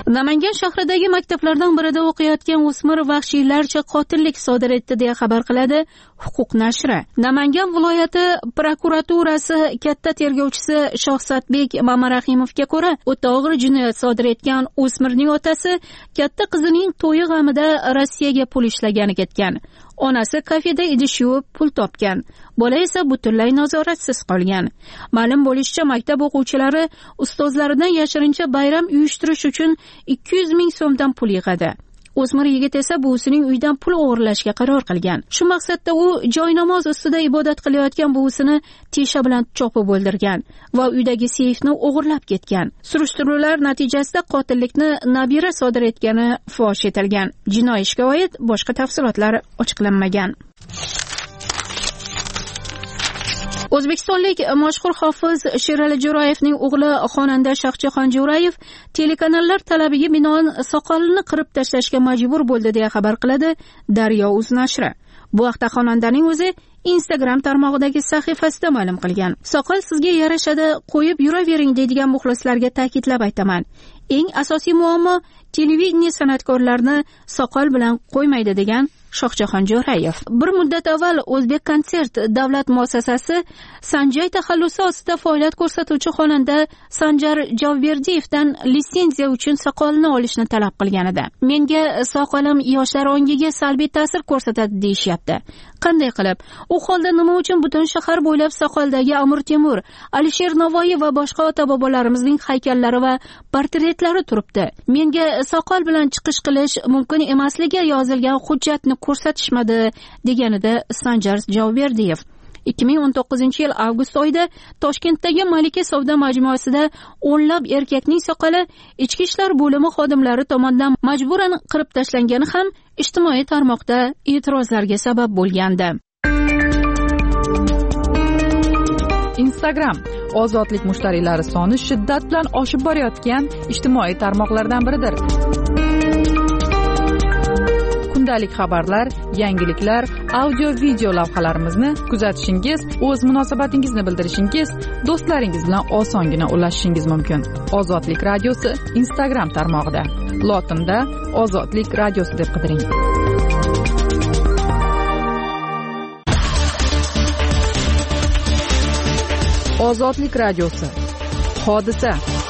Namangan shahridagi maktablardan birida o'qiyotgan o'smir vahshiylarcha qotillik sodir etdi deya xabar qiladi Huquq nashri. Namangan viloyati prokuraturasi katta tergovchisi Shohsatbek Mamarahimovga ko'ra, o'ta og'ir jinoyat sodir etgan o'smirning otasi katta qizining to'yi g'amida Rossiyaga pul ishlagani ketgan. Onasi kafeda idish yuvib pul topgan. Bola esa butunlay nazoratsiz qolgan. Ma'lum bo'lishicha, maktab o'quvchilari ustozlaridan yashirincha bayram uyushtirish uchun 200 ming so'mdan pul yig'adi. O'smir yigit esa buvisining uyidan pul o'g'irlashga qaror qilgan. Shu maqsadda u joynamoz ustida ibodat qilayotgan buvisini tesha bilan chopib o'ldirgan va uydagi seyfni o'g'irlab ketgan. Surishtiruvlar natijasida qotillikni nabira sodir etgani fosh etilgan. Jinoiy ishga oid boshqa tafsilotlar ochiqlanmagan. O'zbekistonlik mashhur hofiz Sherali Jo'rayevning o'g'li xonanda Shohjahon Jo'rayev telekanallar talabiga binoan soqolini qirib tashlashga majbur bo'ldi deya xabar qiladi Daryo.uz nashri. Bu haqda xonandaning o'zi Instagram tarmog'idagi sahifasida ma'lum qilgan. Soqol sizga yarashadi, qo'yib yuravering deydigan muxlislarga ta'kidlab aytaman. Eng asosiy muammo televideniya san'atkorlarini soqol bilan qo'ymaydi degan Shohjahon Jo'rayev. Bir muddat avval O'zbek konsert davlat muassasasi Sanjay taxallusi ostida faoliyat ko'rsatuvchi xonanda Sanjar Javberdiyevdan litsenziya uchun soqolini olishni talab qilgan edi. Menga soqolim yoshlar ongiga salbiy ta'sir ko'rsatadi deyishyapti. Qanday qilib? U holda nima uchun butun shahar bo'ylab soqoldagi Amir Temur, Alisher Navoiy va boshqa ota-bobolarimizning haykallari va portretlari turibdi? Menga soqol bilan chiqish qilish mumkin emasligi yozilgan hujjatni ko'rsatishmadi, deganida Sanjar Javberdiyev. 2019-yil avgust oyida Toshkentdagi Malika savdo majmuasida o'nlab erkakning soqoli ichki ishlar bo'limi xodimlari tomonidan majburan qirib tashlangani ham ijtimoiy tarmoqda e'tirozlarga sabab bo'lgandi. Instagram ozodlik mushtariylari soni shiddat bilan oshib borayotgan ijtimoiy tarmoqlardan biridir. Kundalik xabarlar, yangiliklar, audio-video lavhalarimizni kuzatishingiz, o'z munosabatingizni bildirishingiz, do'stlaringiz bilan osongina ulashishingiz mumkin. Ozodlik radiosi Instagram tarmog'ida. Lotinda Ozodlik radiosi deb qidiring. Ozodlik radiosi. Hodisa.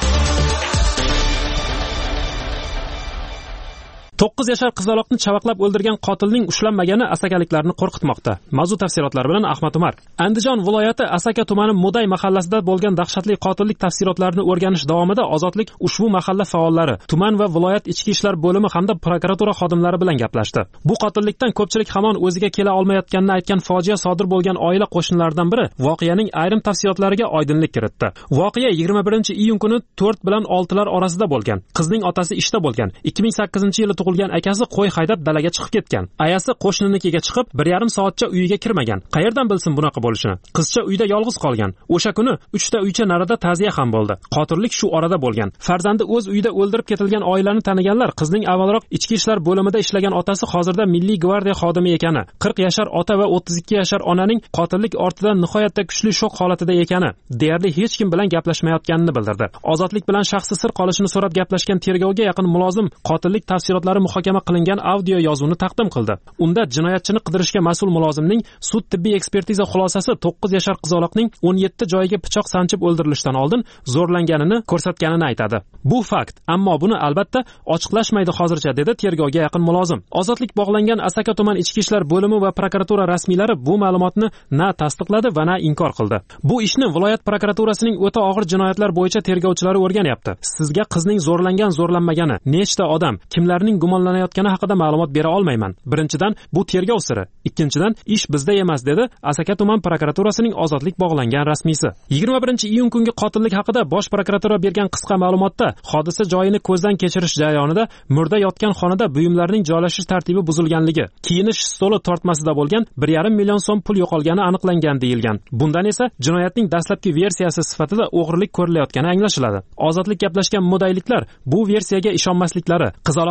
9 yashar qizaloqni chavaqlab o'ldirgan qotilning ushlanmagani asakaliklarni qo'rqitmoqda. Mavzu tafsilotlari bilan Ahmad Umar. Andijon viloyati Asaka tumani Muday mahallasida bo'lgan dahshatli qotillik tafsilotlarini o'rganish davomida Ozodlik ushbu mahalla faollari, tuman va viloyat ichki ishlar bo'limi hamda prokuratura xodimlari bilan gaplashdi. Bu qotillikdan ko'pchilik hamon o'ziga kela olmayotganini aytgan fojia sodir bo'lgan oila qo'shnilaridan biri voqeaning ayrim tafsilotlariga oydinlik kiritdi. Voqea 21-iyun kuni 4 bilan 6lar orasida bo'lgan. Qizning otasi ishda bo'lgan. 2008-yili tug'ilgan akasi qo'y haydab dalaga chiqib ketgan. Ayasi qo'shninikiga chiqib 1,5 soatcha uyiga kirmagan. Qayerdan bilsin bunaqa bo'lishini? Qizcha uyda yolg'iz qolgan. O'sha kuni 3 ta uycha narida ta'ziya ham bo'ldi. Qotillik shu orada bo'lgan. Farzandi o'z uyida o'ldirib ketilgan oilani taniganlar qizning avvalroq ichki ishlar bo'limida ishlagan otasi hozirda Milliy gvardiya xodimi ekani, 40 yashar ota va 32 yashar onaning qotillik ortidan nihoyatda kuchli shok holatida ekani, deyarli hech kim bilan gaplashmayotganini bildirdi. Ozodlik bilan shaxsi sir qolishini so'rab gaplashgan tergovga yaqin mulozim qotillik tafsilotlari muhokama qilingan audio yozuvni taqdim qildi. Unda jinoyatchini qidirishga mas'ul mulozimning sud tibbiy ekspertiza xulosasi 9 yashar qizaloqning 17 joyiga pichoq sanchib o'ldirilishdan oldin zo'rlanganini ko'rsatganini aytadi. Bu fakt, ammo buni albatta ochiqlashmaydi hozircha, dedi tergovga yaqin mulozim. Ozodlik bog'langan Asaka tuman ichki ishlar bo'limi va prokuratura rasmiylari bu ma'lumotni na tasdiqladi va na inkor qildi. Bu ishni viloyat prokuraturasining o'ta og'ir jinoyatlar bo'yicha tergovchilari o'rganyapti. Sizga qizning zo'rlanmagani, nechta odam, kimlarning gumonlanayotgani haqida ma'lumot bera olmayman. Birinchidan, bu tergov siri. Ikkinchidan, ish bizda emas, dedi Asaka tuman prokuraturasining ozodlik bog'langan rasmiysi. 21-iyun kungi qotillik haqida bosh prokuratura bergan qisqa ma'lumotda hodisa joyini ko'zdan kechirish jarayonida murda yotgan xonada buyumlarning joylashish tartibi buzilganligi, kiyinish stoli tortmasida bo'lgan 1,5 million so'm pul yo'qolgani aniqlangan deyilgan. Bundan esa jinoyatning dastlabki versiyasi sifatida o'g'rilik ko'rilayotgani anglashiladi. Ozodlik gaplashgan mudayliklar bu versiyaga ishonmasliklari, qizaloqning oldin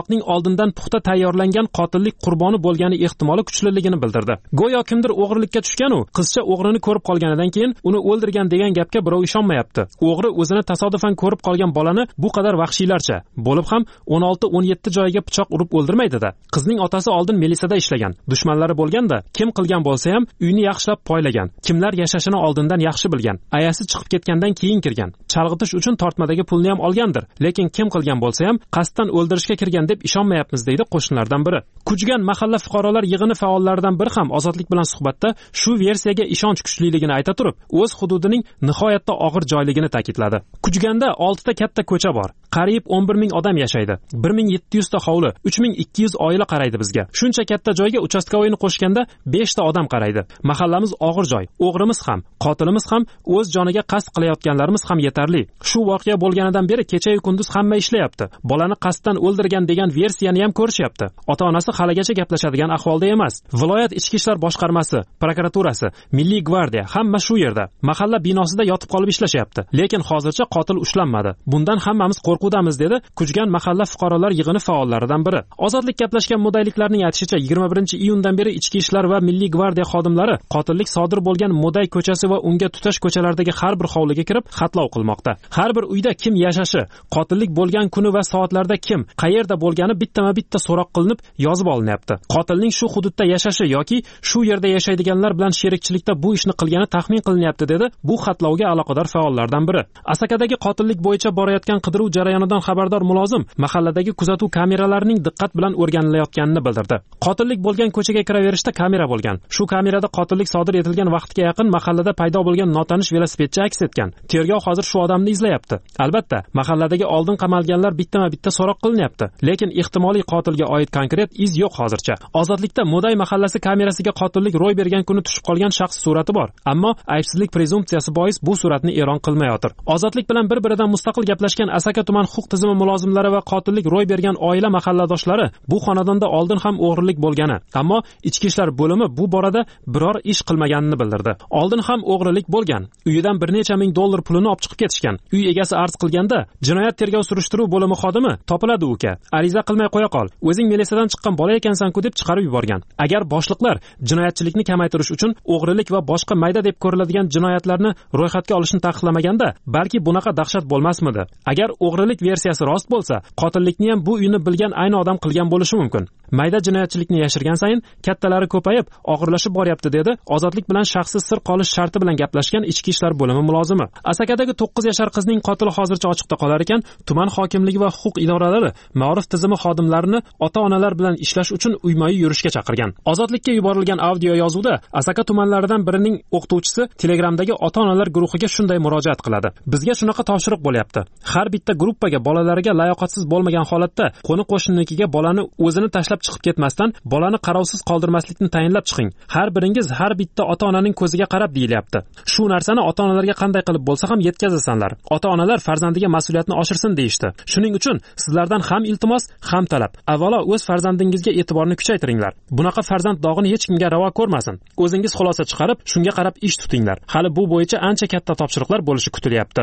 oldindan puxta tayyorlangan qotillik qurboni bo'lgani ehtimoli kuchliligini bildirdi. Go'yo kimdir o'g'rilikka tushgan u qizcha o'g'rini ko'rib qolganidan keyin uni o'ldirgan degan gapga birov ishonmayapti. O'g'ri o'zini tasodifan ko'rib qolgan bolani bu qadar vahshiylarcha bo'lib ham 16-17 joyiga pichoq urib o'ldirmaydi-da. Qizning otasi oldin milisiyada ishlagan. Dushmanlari bo'lganda, kim qilgan bo'lsa ham uyni yaxshilab poylagan. Kimlar yashashini oldindan yaxshi bilgan. Ayasi chiqib ketgandan keyin kirgan. Chalg'itish uchun tortmadagi pulni ham olgandir. Lekin kim qilgan bo'lsa ham qasddan o'ldirishga kirgan deb ishonmayapmiz deydi qo'shnilardan biri. Kuchgan mahalla fuqarolar yig'ini faollaridan biri ham Ozodlik bilan suhbatda shu versiyaga ishonch kuchliligini ayta turib, o'z hududining nihoyatda og'ir joyligini ta'kidladi. Kuchganda 6 ta katta ko'cha bor. Qariyb 11 ming odam yashaydi. 1700 ta hovli, 3200 oila qaraydi bizga. Shuncha katta joyga uchastkovoyni qo'shganda 5 ta odam qaraydi. Mahallamiz og'ir joy. O'g'rimiz ham, qotilimiz ham, o'z joniga qasd qilayotganlarimiz ham yetarli. Shu voqea bo'lganidan beri kecha-yu kunduz hamma ishlayapti. Bolani qasddan o'ldirgan degan versiyani ham ko'rishyapti. Ota-onasi haligacha gaplashadigan ahvolda emas. Viloyat ichki ishlar boshqarmasi, prokuraturasi, Milliy gvardiya hamma shu yerda. Mahalla binosida yotib qolib ishlashyapti. Lekin hozircha qotil ushlanmadi. Bundan hammamiz qo'rquvdamiz dedi Kuchgan mahalla fuqarolar yig'ini faollaridan biri. Ozodlik gaplashgan mudayliklarning aytishicha 21-iyundan beri ichki ishlar va Milliy gvardiya xodimlari qotillik sodir bo'lgan Muday ko'chasi va unga tutash ko'chalardagi har bir hovliga kirib xatlov qilmoqda. Har bir uyda kim yashashi, qotillik bo'lgan kuni va soatlarda kim, qayerda bo'lgani bittama-bitta so'roq qilinib yozib olinyapti. Qotilning shu hududda yashashi yoki shu yerda yashaydiganlar bilan sherikchilikda bu ishni qilgani taxmin qilinyapti dedi bu xatlovga aloqador faollardan biri. Asakadagi qotillik bo'yicha borayotgan qidiruv jarayonidan xabardor mulozim mahalladagi kuzatuv kameralarining diqqat bilan o'rganilayotganini bildirdi. Qotillik bo'lgan ko'chaga kiraverishda kamera bo'lgan. Shu kamerada qotillik sodir etilgan vaqtga yaqin mahallada paydo bo'lgan notanish velosipedchi aks etgan. Tergov hozir shu odamni izlayapti. Albatta, mahalladagi oldin qamalganlar bittama-bitta so'roq qilinyapti, lekin ehtimoliy qotilga oid konkret iz yo'q hozircha. Ozodlikda Muday mahallasi kamerasiga qotillik ro'y bergan kuni tushib qolgan shaxs surati bor, ammo aybsizlik prezumpsiyasi bois bu suratni e'lon qilmayotir. Ozodlik bilan bir-biridan mustaqil gaplashgan Asaka tuman huquq tizimi mulozimlari va qotillik ro'y bergan oila mahalladoshlari bu xonadonda oldin ham o'g'rilik bo'lgani, ammo ichki ishlar bo'limi bu borada biror ish qilmaganini bildirdi. Oldin ham o'g'rilik bo'lgan. Uyidan bir necha ming dollar pulini olib chiqib ketishgan. Uy egasi arz qilganda, jinoyat tergov surishtiruv bo'limi xodimi topiladi uka. Ariza qilmay qo'ya qol. O'zing militsiyadan chiqqan bola ekansan-ku deb chiqarib yuborgan. Agar boshliqlar jinoyatchilikni kamaytirish uchun o'g'rilik va boshqa mayda deb ko'riladigan jinoyatlarni ro'yxatga olishni taqiqlamaganda, balki bunaqa dahshat bo'lmasmidi? Agar o'g'rilik versiyasi rost bo'lsa, qotillikni ham bu uyni bilgan ayni odam qilgan bo'lishi mumkin. Mayda jinoyatchilikni yashirgan sayin kattalari ko'payib, og'irlashib boryapti dedi Ozodlik bilan shaxsiy sir qolish sharti bilan gaplashgan ichki ishlar bo'limi mulozimi. Asakadagi 9 yashar qizning qotili hozircha ochiqda qolar ekan, tuman hokimligi va huquq idoralari ma'ruf tizimi xodimlarini ota-onalar bilan ishlash uchun uyma-uy yurishga chaqirgan. Ozodlikka yuborilgan audio yozuvda Asaka tumanlaridan birining o'qituvchisi Telegramdagi ota-onalar guruhiga shunday murojaat qiladi. Bizga shunaqa topshiriq bo'lyapti. Har bitta gruppaga bolalariga layoqatsiz bo'lmagan holatda qo'ni-qo'shninikiga bolani o'zini tashlab chiqib ketmasdan, bolani qarovsiz qoldirmaslikni tayinlab chiqing. Har biringiz har bitta ota-onaning ko'ziga qarab deyilyapti. Shu narsani ota-onalarga qanday qilib bo'lsa ham yetkazasanlar. Ota-onalar farzandiga mas'uliyatni oshirsin deyishdi. Shuning uchun sizlardan ham iltimos, ham talab. Avvalo o'z farzandingizga e'tiborni kuchaytiringlar. Bunaqa farzand dog'ini hech kimga ravo ko'rmasin. O'zingiz xulosa chiqarib, shunga qarab ish tutinglar. Hali bu bo'yicha ancha katta topshiriqlar bo'lishi kutilyapti.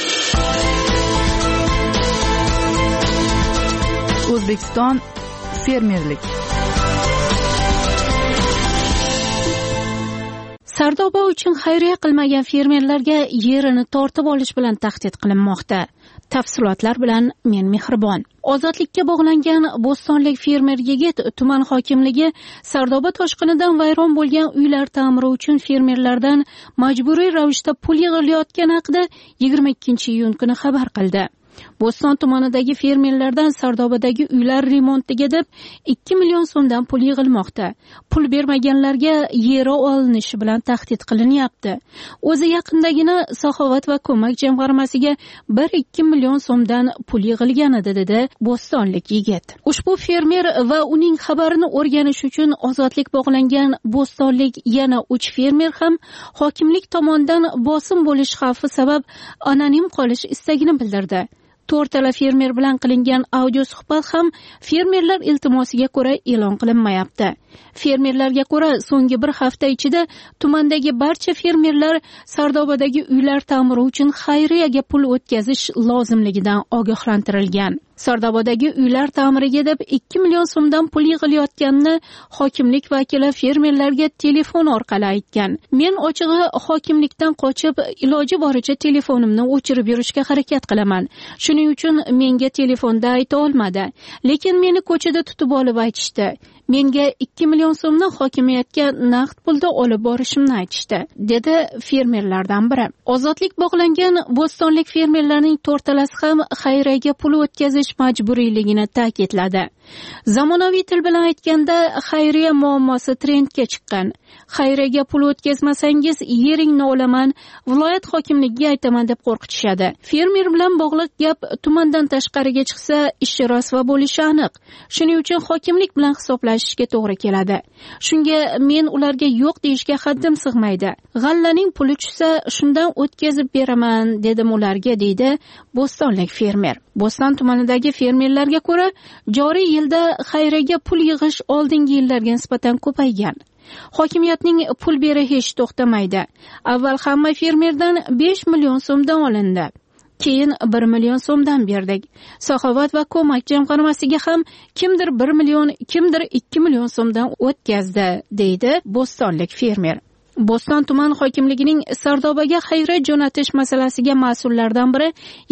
O'zbekiston fermerlik. Sardoba uchun xayriya qilmagan fermerlarga yerini tortib olish bilan tahdid qilinmoqda. Tafsilotlar bilan men Mehribon. Ozodlikka bog'langan Bo'stonlik fermer yigit tuman hokimligi Sardoba toshqinidan vayron bo'lgan uylar ta'miri uchun fermerlardan majburiy ravishda pul yig'ilayotgani haqida 22-iyun kuni xabar qildi. Bo'ston tumanidagi fermerlardan Sardobadagi uylar remontiga deb 2 million so'mdan pul yig'ilmoqda. Pul bermaganlarga yeri olinishi bilan tahdid qilinyapti. O'zi yaqindagina Saxovat va ko'mak jamg'armasiga 1-2 million so'mdan pul yig'ilgan edi dedi Bo'stonlik yigit. Ushbu fermer va uning xabarini o'rganish uchun Ozodlik bog'langan Bo'stonlik yana 3 fermer ham hokimlik tomonidan bosim bo'lish xavfi sabab anonim qolish istagini bildirdi. To'rtala fermer bilan qilingan audio suhbat ham fermerlar iltimosiga ko'ra e'lon qilinmayapti. Fermerlarga ko'ra, so'nggi bir hafta ichida tumandagi barcha fermerlar Sardobadagi uylar ta'miri uchun xayriyaga pul o'tkazish lozimligidan ogohlantirilgan. Sardobadagi uylar ta'miriga deb 2 million so'mdan pul yig'ilayotganini hokimlik vakili fermerlarga telefon orqali aytgan. Men ochig'i hokimlikdan qochib, iloji boricha telefonimni o'chirib yurishga harakat qilaman. Shuning uchun menga telefonda ayta olmadi. Lekin meni ko'chada tutib olib aytishdi. Menga 2 million so'mni hokimiyatga naqd pulda olib borishimni aytishdi, dedi fermerlardan biri. Ozodlik bog'langan bo'stonlik fermerlarning to'rtalasi ham xayriyaga pul o'tkazish majburiyligini ta'kidladi. Zamonaviy til bilan aytganda, xayriya muammosi trendga chiqqan. Xayriyaga pul o'tkazmasangiz yeringni olaman, viloyat hokimligiga aytaman deb qo'rqitishadi. Fermer bilan bog'liq gap tumandan tashqariga chiqsa, ishi rasvo bo'lishi aniq. Shuning uchun hokimlik bilan hisoblashishga to'g'ri keladi. Shunga men ularga yo'q deyishga haddim sig'maydi. G'allaning puli tushsa, shundan o'tkazib beraman dedim ularga, deydi bo'stonlik fermer. Bo'ston tumanidagi fermerlarga ko'ra, joriy yilda xayriyaga pul yig'ish oldingi yillarga nisbatan ko'paygan. Hokimiyatning pul berishi hech to'xtamaydi. Avval hamma fermerdan 5 million so'mdan olindi. Keyin 1 million so'mdan berdik. Saxovat va ko'mak jamg'armasiga ham kimdir 1 million, kimdir 2 million so'mdan o'tkazdi, deydi bo'stonlik fermer. Bo'ston tuman hokimligining Sardobaga xayriya jo'natish masalasiga mas'ullardan biri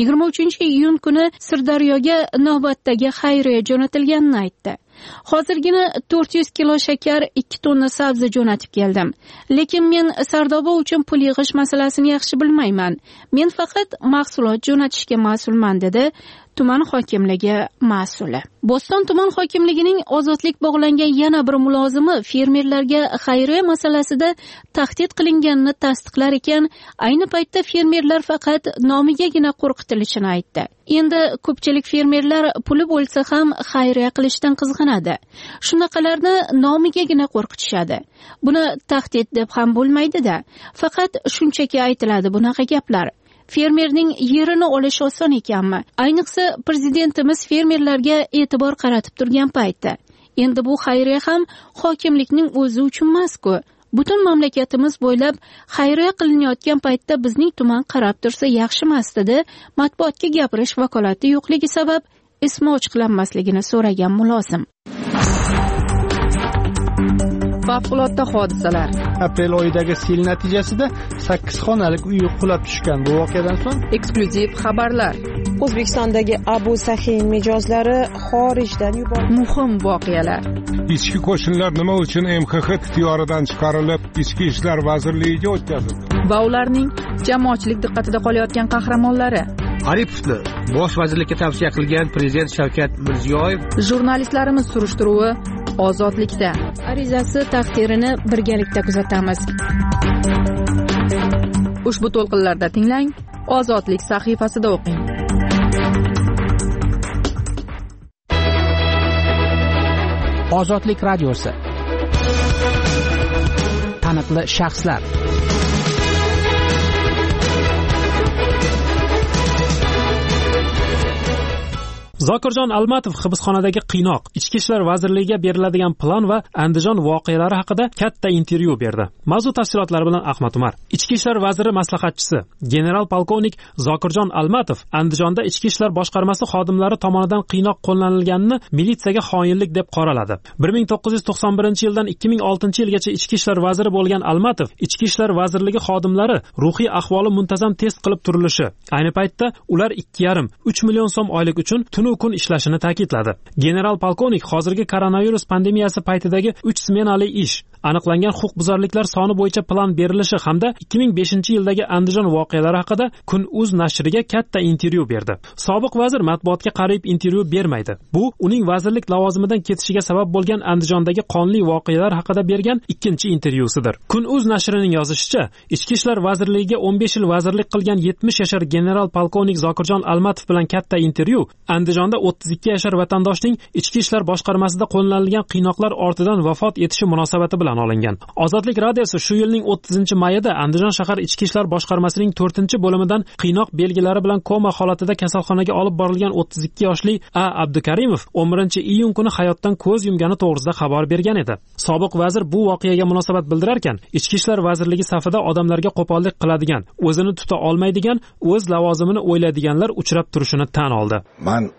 23-iyun kuni Sirdaryoga navbatdagi xayriya jo'natilganini aytdi. Hozirgina 400 kilo shakar, 2 tonna sabzi jo'natib keldim. Lekin men Sardoba uchun pul yig'ish masalasini yaxshi bilmayman. Men faqat mahsulot jo'natishga mas'ulman, dedi tuman hokimligi mas'uli. Bo'ston tuman hokimligining ozodlik bog'langan yana bir mulozimi fermerlarga xayriya masalasida tahdid qilinganini tasdiqlar ekan, ayni paytda fermerlar faqat nomigagina qo'rqitilishini aytdi. Endi ko'pchilik fermerlar puli bo'lsa ham xayriya qilishdan qizg'anadi. Shunaqalarni nomigagina qo'rqitishadi. Buni tahdid deb ham bo'lmaydi-da. Faqat shunchaki aytiladi bunaqa gaplar. Fermerning yerini olish oson ekanmi? Ayniqsa prezidentimiz fermerlarga e'tibor qaratib turgan paytda. Endi bu xayriya ham hokimlikning o'zi uchun emas-ku. Butun mamlakatimiz bo'ylab xayriya qilinayotgan paytda bizning tuman qarab tursa yaxshi emas, dedi matbuotga gapirish vakolati yo'qligi sabab ismi ochiqlanmasligini so'ragan mulozim. Favqulodda hodisalar. Aprel oyidagi sel natijasida 8 xonalik uy qulab tushgan. Bu voqeadan so'ng eksklyuziv xabarlar. O'zbekistondagi Abu Sahin mijozlari xorijdan yuborildi. Muhim voqealar. Ichki qo'shinlar nima uchun MXX ixtiyoridan chiqarilib, Ichki ishlar vazirligiga o'tkazildi? Va ularning jamoatchilik diqqatida qolayotgan qahramonlari. Aripovni bosh vazirlikka tavsiya qilgan prezident Shavkat Mirziyoyev. Jurnalistlarimiz surishtiruvi ozodlikda. Arizasi taqdirini birgalikda kuzatamiz. Ushbu to'lqinlarda tinglang, Ozodlik sahifasida o'qing. Ozodlik radiosi. Taniqli shaxslar. Zokirjon Almatov hibsxonadagi qiynoq, Ichki ishlar vazirligiga beriladigan plan va Andijon voqealari haqida katta intervyu berdi. Mavzu tafsilotlari bilan Ahmad Umar. Ichki ishlar vaziri maslahatchisi general polkovnik Zokirjon Almatov Andijonda Ichki ishlar boshqarmasi xodimlari tomonidan qiynoq qo'llanilganini militsiyaga xoinlik deb qoraladi. 1991-yildan 2006-yilgacha Ichki ishlar vaziri bo'lgan Almatov Ichki ishlar vazirligi xodimlari ruhiy ahvoli muntazam test qilib turilishi, ayni paytda ular 2,5-3 million so'm oylik uchun kun ishlashini ta'kidladi. General polkovnik hozirgi koronavirus pandemiyasi paytidagi 3 smenali ish, aniqlangan huquqbuzarliklar soni bo'yicha plan berilishi hamda 2005-yildagi Andijon voqealari haqida Kun.uz nashriga katta intervyu berdi. Sobiq vazir matbuotga qarayib intervyu bermaydi. Bu uning vazirlik lavozimidan ketishiga sabab bo'lgan Andijondagi qonli voqealar haqida bergan ikkinchi intervyusidir. Kun.uz nashrining yozishicha, Ichki ishlar vazirligiga 15 yil vazirlik qilgan 70 yashar general polkovnik Zokirjon Almatov bilan katta intervyu Andijonda 32 yashar vatandoshning Ichki ishlar boshqarmasida qo'llanilgan qiynoqlar ortidan vafot etishi munosabati bilan olingan. Ozodlik radiosi shu yilning 30-mayida Andijon shahar Ichki ishlar boshqarmasining 4-bo'limidan qiynoq belgilari bilan koma holatida kasalxonaga olib borilgan 32 yoshli A. Abdukarimov 11-iyun kuni hayotdan ko'z yumgani to'g'risida xabar bergan edi. Sobiq vazir bu voqeaga munosabat bildirarkan, Ichki ishlar vazirligi safida odamlarga qo'pollik qiladigan, o'zini tuta olmaydigan, o'z lavozimini o'ylaydiganlar uchrab turishini tan oldi. Men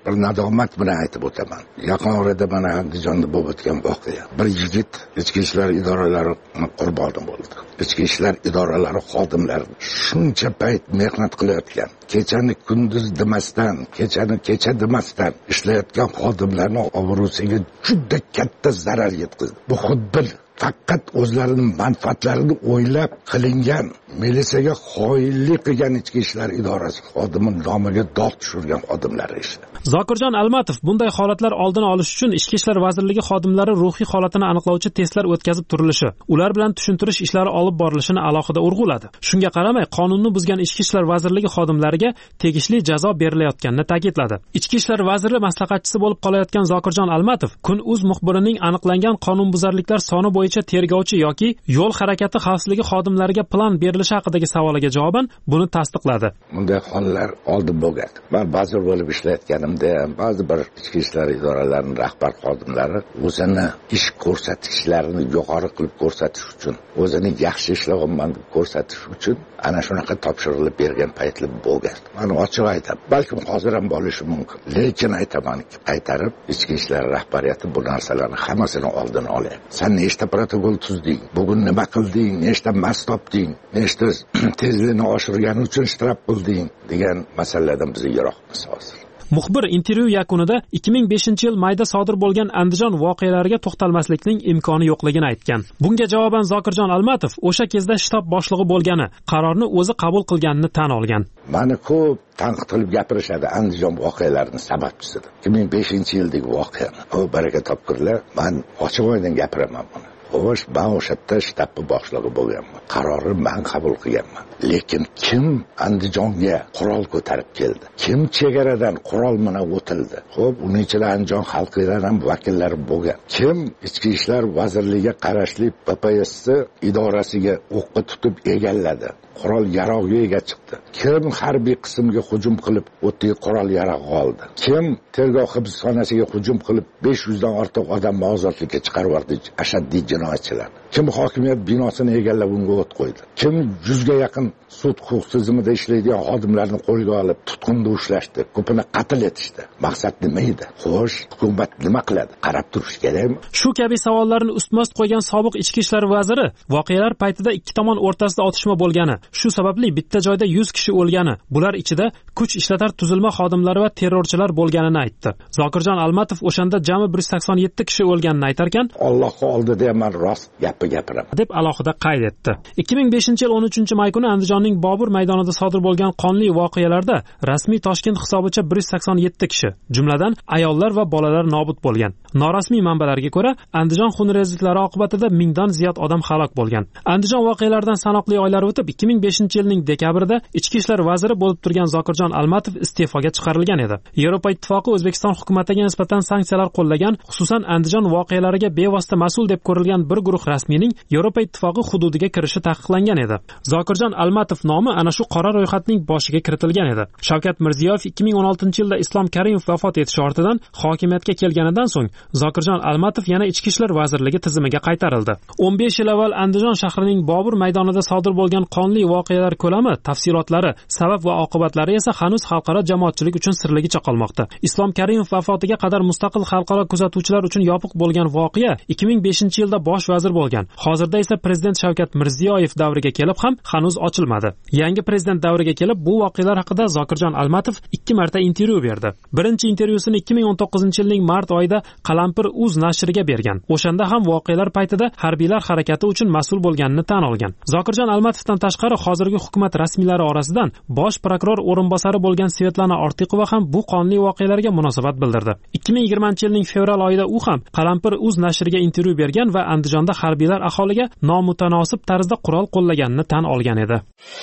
bir nadomat bilan aytib o'taman. Yaqin orada mana Andijonda bo'lib o'tgan voqea. Bir yigit ichki ishlar idoralarining qurboni bo'ldi. Ichki ishlar idoralari xodimlari shuncha payt mehnat qilayotgan, kechani kunduz demasdan, kechani kecha demasdan ishlayotgan xodimlarning obro'siga juda katta zarar yetkazdi. Bu xuddi faqat o'zlarining manfaatlarini o'ylab qilingan, militsiyaga xoinlik qilgan ichki ishlar idorasi xodimi nomiga dog' tushirgan xodimlar ishi. Zokirjon Almatov bunday holatlar oldini olish uchun Ichki ishlar vazirligi xodimlari ruhiy holatini aniqlovchi testlar o'tkazib turilishi, ular bilan tushuntirish ishlari olib borilishini alohida urg'uladi. Shunga qaramay, qonunni buzgan Ichki ishlar vazirligi xodimlariga tegishli jazo berilayotganini ta'kidladi. Ichki ishlar vaziri maslahatchisi bo'lib qolayotgan Zokirjon Almatov Kun.uz muxbirining aniqlangan qonunbuzarliklar soni bo'yicha tergovchi yoki yo'l harakati xavfsizligi xodimlariga plan berilishi haqidagi savoliga javoban buni tasdiqladi. Bunday hollar oldin bo'lgan. Men vazir bo'lib ishlayotganimda ba'zi bir ichki ishlar idoralarining rahbar xodimlari o'zini ish ko'rsatishlarini yuqori qilib ko'rsatish uchun, o'zini yaxshi ishlayapman deb ko'rsatish uchun ana shunaqa topshirilib bergan paytlar bo'lgan. Men ochiq aytaman, balkim hozir ham bo'lishi mumkin. Lekin aytaman, qaytarib ichki ishlar rahbariyati bu narsalarning hammasini oldini oladi. Sen nechta protokol tuzding, bugun nima qilding, nechta mas topding, nechta tezlikni oshirgani uchun shtraf qilding degan masalalardan biz yiroqmiz hozir. Muxbir intervyu yakunida 2005-yil mayda sodir bo'lgan Andijon voqealariga to'xtalmaslikning imkoni yo'qligini aytgan. Bunga javoban Zokirjon Almatov o'sha kezda shtab boshlig'i bo'lgani, qarorni o'zi qabul qilganini tan olgan. Mani ko'p tanqid qilib gapirishadi Andijon voqealarining sababchisi. 2005-yildagi voqeani. O baraka topkurlar, men ochiq o'yindan gapiraman buni. Xo'sh, men o'sha yerda shtab boshlig'i bo'lganman. Qarorni men qabul qilganman. Lekin kim Andijonga qurol ko'tarib keldi? Kim chegaradan qurol bilan o'tildi? Xo'p, uning ichida Andijon xalqidan ham vakillari bo'lgan. Kim ichki ishlar vazirligiga qarashli PPS idorasiga o'qqa tutib egalladi? Qurol yarog'iga ega chiqdi. Kim harbiy qismga hujum qilib, o'tdagi qurol yarog'i oldi? Kim tergov hibsxonasiga hujum qilib, 500 dan ortiq odamni ozodlikka chiqarib yubordi? Ashaddiy jinoyatchilar. Kim hokimiyat binosini egallab unga o't qo'ydi? Kim 100 ga yaqin sud huquq tizimida ishlaydigan xodimlarni qo'lga olib, tutqunda ushlashdi, ko'pini qatl etishdi? Maqsad nima edi? Xo'sh, hukumat nima qiladi? Qarab turish kerakmi? Shu kabi savollarni ustma-ust qo'ygan sobiq ichki ishlar vaziri voqealar paytida ikki tomon o'rtasida otishma bo'lgani, shu sababli bitta joyda 100 kishi o'lgani, bular ichida kuch ishlatar tuzilma xodimlari va terrorchilar bo'lganini aytdi. Zokirjon Almatov o'shanda jami 187 kishi o'lganini aytarkan, Allohga oldida men rost gapiraman deb alohida qayd etdi. 2005-yil 13-may kuni Andijonning Bobur maydonida sodir bo'lgan qonli voqealarda rasmiy Toshkent hisobicha 187 kishi, jumladan ayollar va bolalar nobud bo'lgan. Norasmiy manbalarga ko'ra, Andijon xunrezliklari oqibatida 1000 dan ziyod odam halok bo'lgan. Andijon voqealaridan sanoqli oylar o'tib 2005-yilning dekabrida ichki ishlar vaziri bo'lib turgan Zokirjon Almatov iste'foga chiqarilgan edi. Yevropa ittifoqi O'zbekiston hukumatiga nisbatan sanksiyalar qo'llagan, xususan Andijon voqealariga bevosita mas'ul deb ko'rilgan bir guruh rasmiyning Yevropa ittifoqi hududiga kirishi taqiqlangan edi. Zokirjon Almatov nomi ana shu qora ro'yxatning boshiga kiritilgan edi. Shavkat Mirziyoyev 2016-yilda Islom Karimov vafot etishi ortidan hokimiyatga kelganidan so'ng Zokirjon Almatov yana ichki ishlar vazirligi tizimiga qaytarildi. 15 yil avval Andijon shahrining Bobur maydonida sodir bo'lgan qonli voqealar ko'lami, tafsilotlari, sabab va oqibatlari esa hanuz xalqaro jamoatchilik uchun sirligicha qolmoqda. Islom Karimov vafotiga qadar mustaqil xalqaro kuzatuvchilar uchun yopiq bo'lgan voqea 2005-yilda bosh vazir bo'lgan. Hozirda esa prezident Shavkat Mirziyoyev davriga kelib ham hanuz ochilmadi. Yangi prezident davriga kelib bu voqealar haqida Zokirjon Almatov 2 marta intervyu berdi. Birinchi intervyusini 2019-yilning mart oyida Qalampir.uz nashriga bergan. O'shanda ham voqealar paytida harbiylar harakati uchun mas'ul bo'lganini tan olgan. Zokirjon Almatovdan tashqari hozirgi hukumat rasmiylari orasidan bosh prokuror o'rinbosari bo'lgan Svetlana Ortiqova ham bu qonli voqealarga munosabat bildirdi. 2020-yilning fevral oyida u ham Qalampir.uz nashriga intervyu bergan va Andijonda harbiylar aholiga nomutanosib tarzda qurol qo'llaganini tan olgan edi.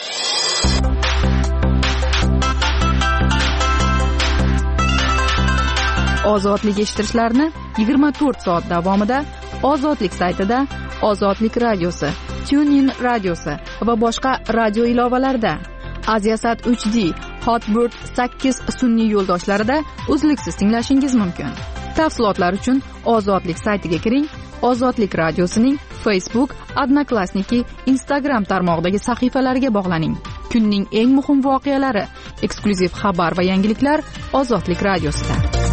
Ozodlik eshittirishlarni 24 soat davomida Ozodlik saytida, Ozodlik radiosi, TuneIn radiosi va boshqa radio ilovalarida, Aziasat 3D, Hotbird 8 sun'iy yo'ldoshlarida uzluksiz tinglashingiz mumkin. Tafsilotlar uchun Ozodlik saytiga kiring. Ozodlik radiosining Facebook, Odnoklassniki, Instagram tarmog'idagi sahifalariga bog'laning. Kunning eng muhim voqealari, eksklyuziv xabar va yangiliklar Ozodlik radiosida.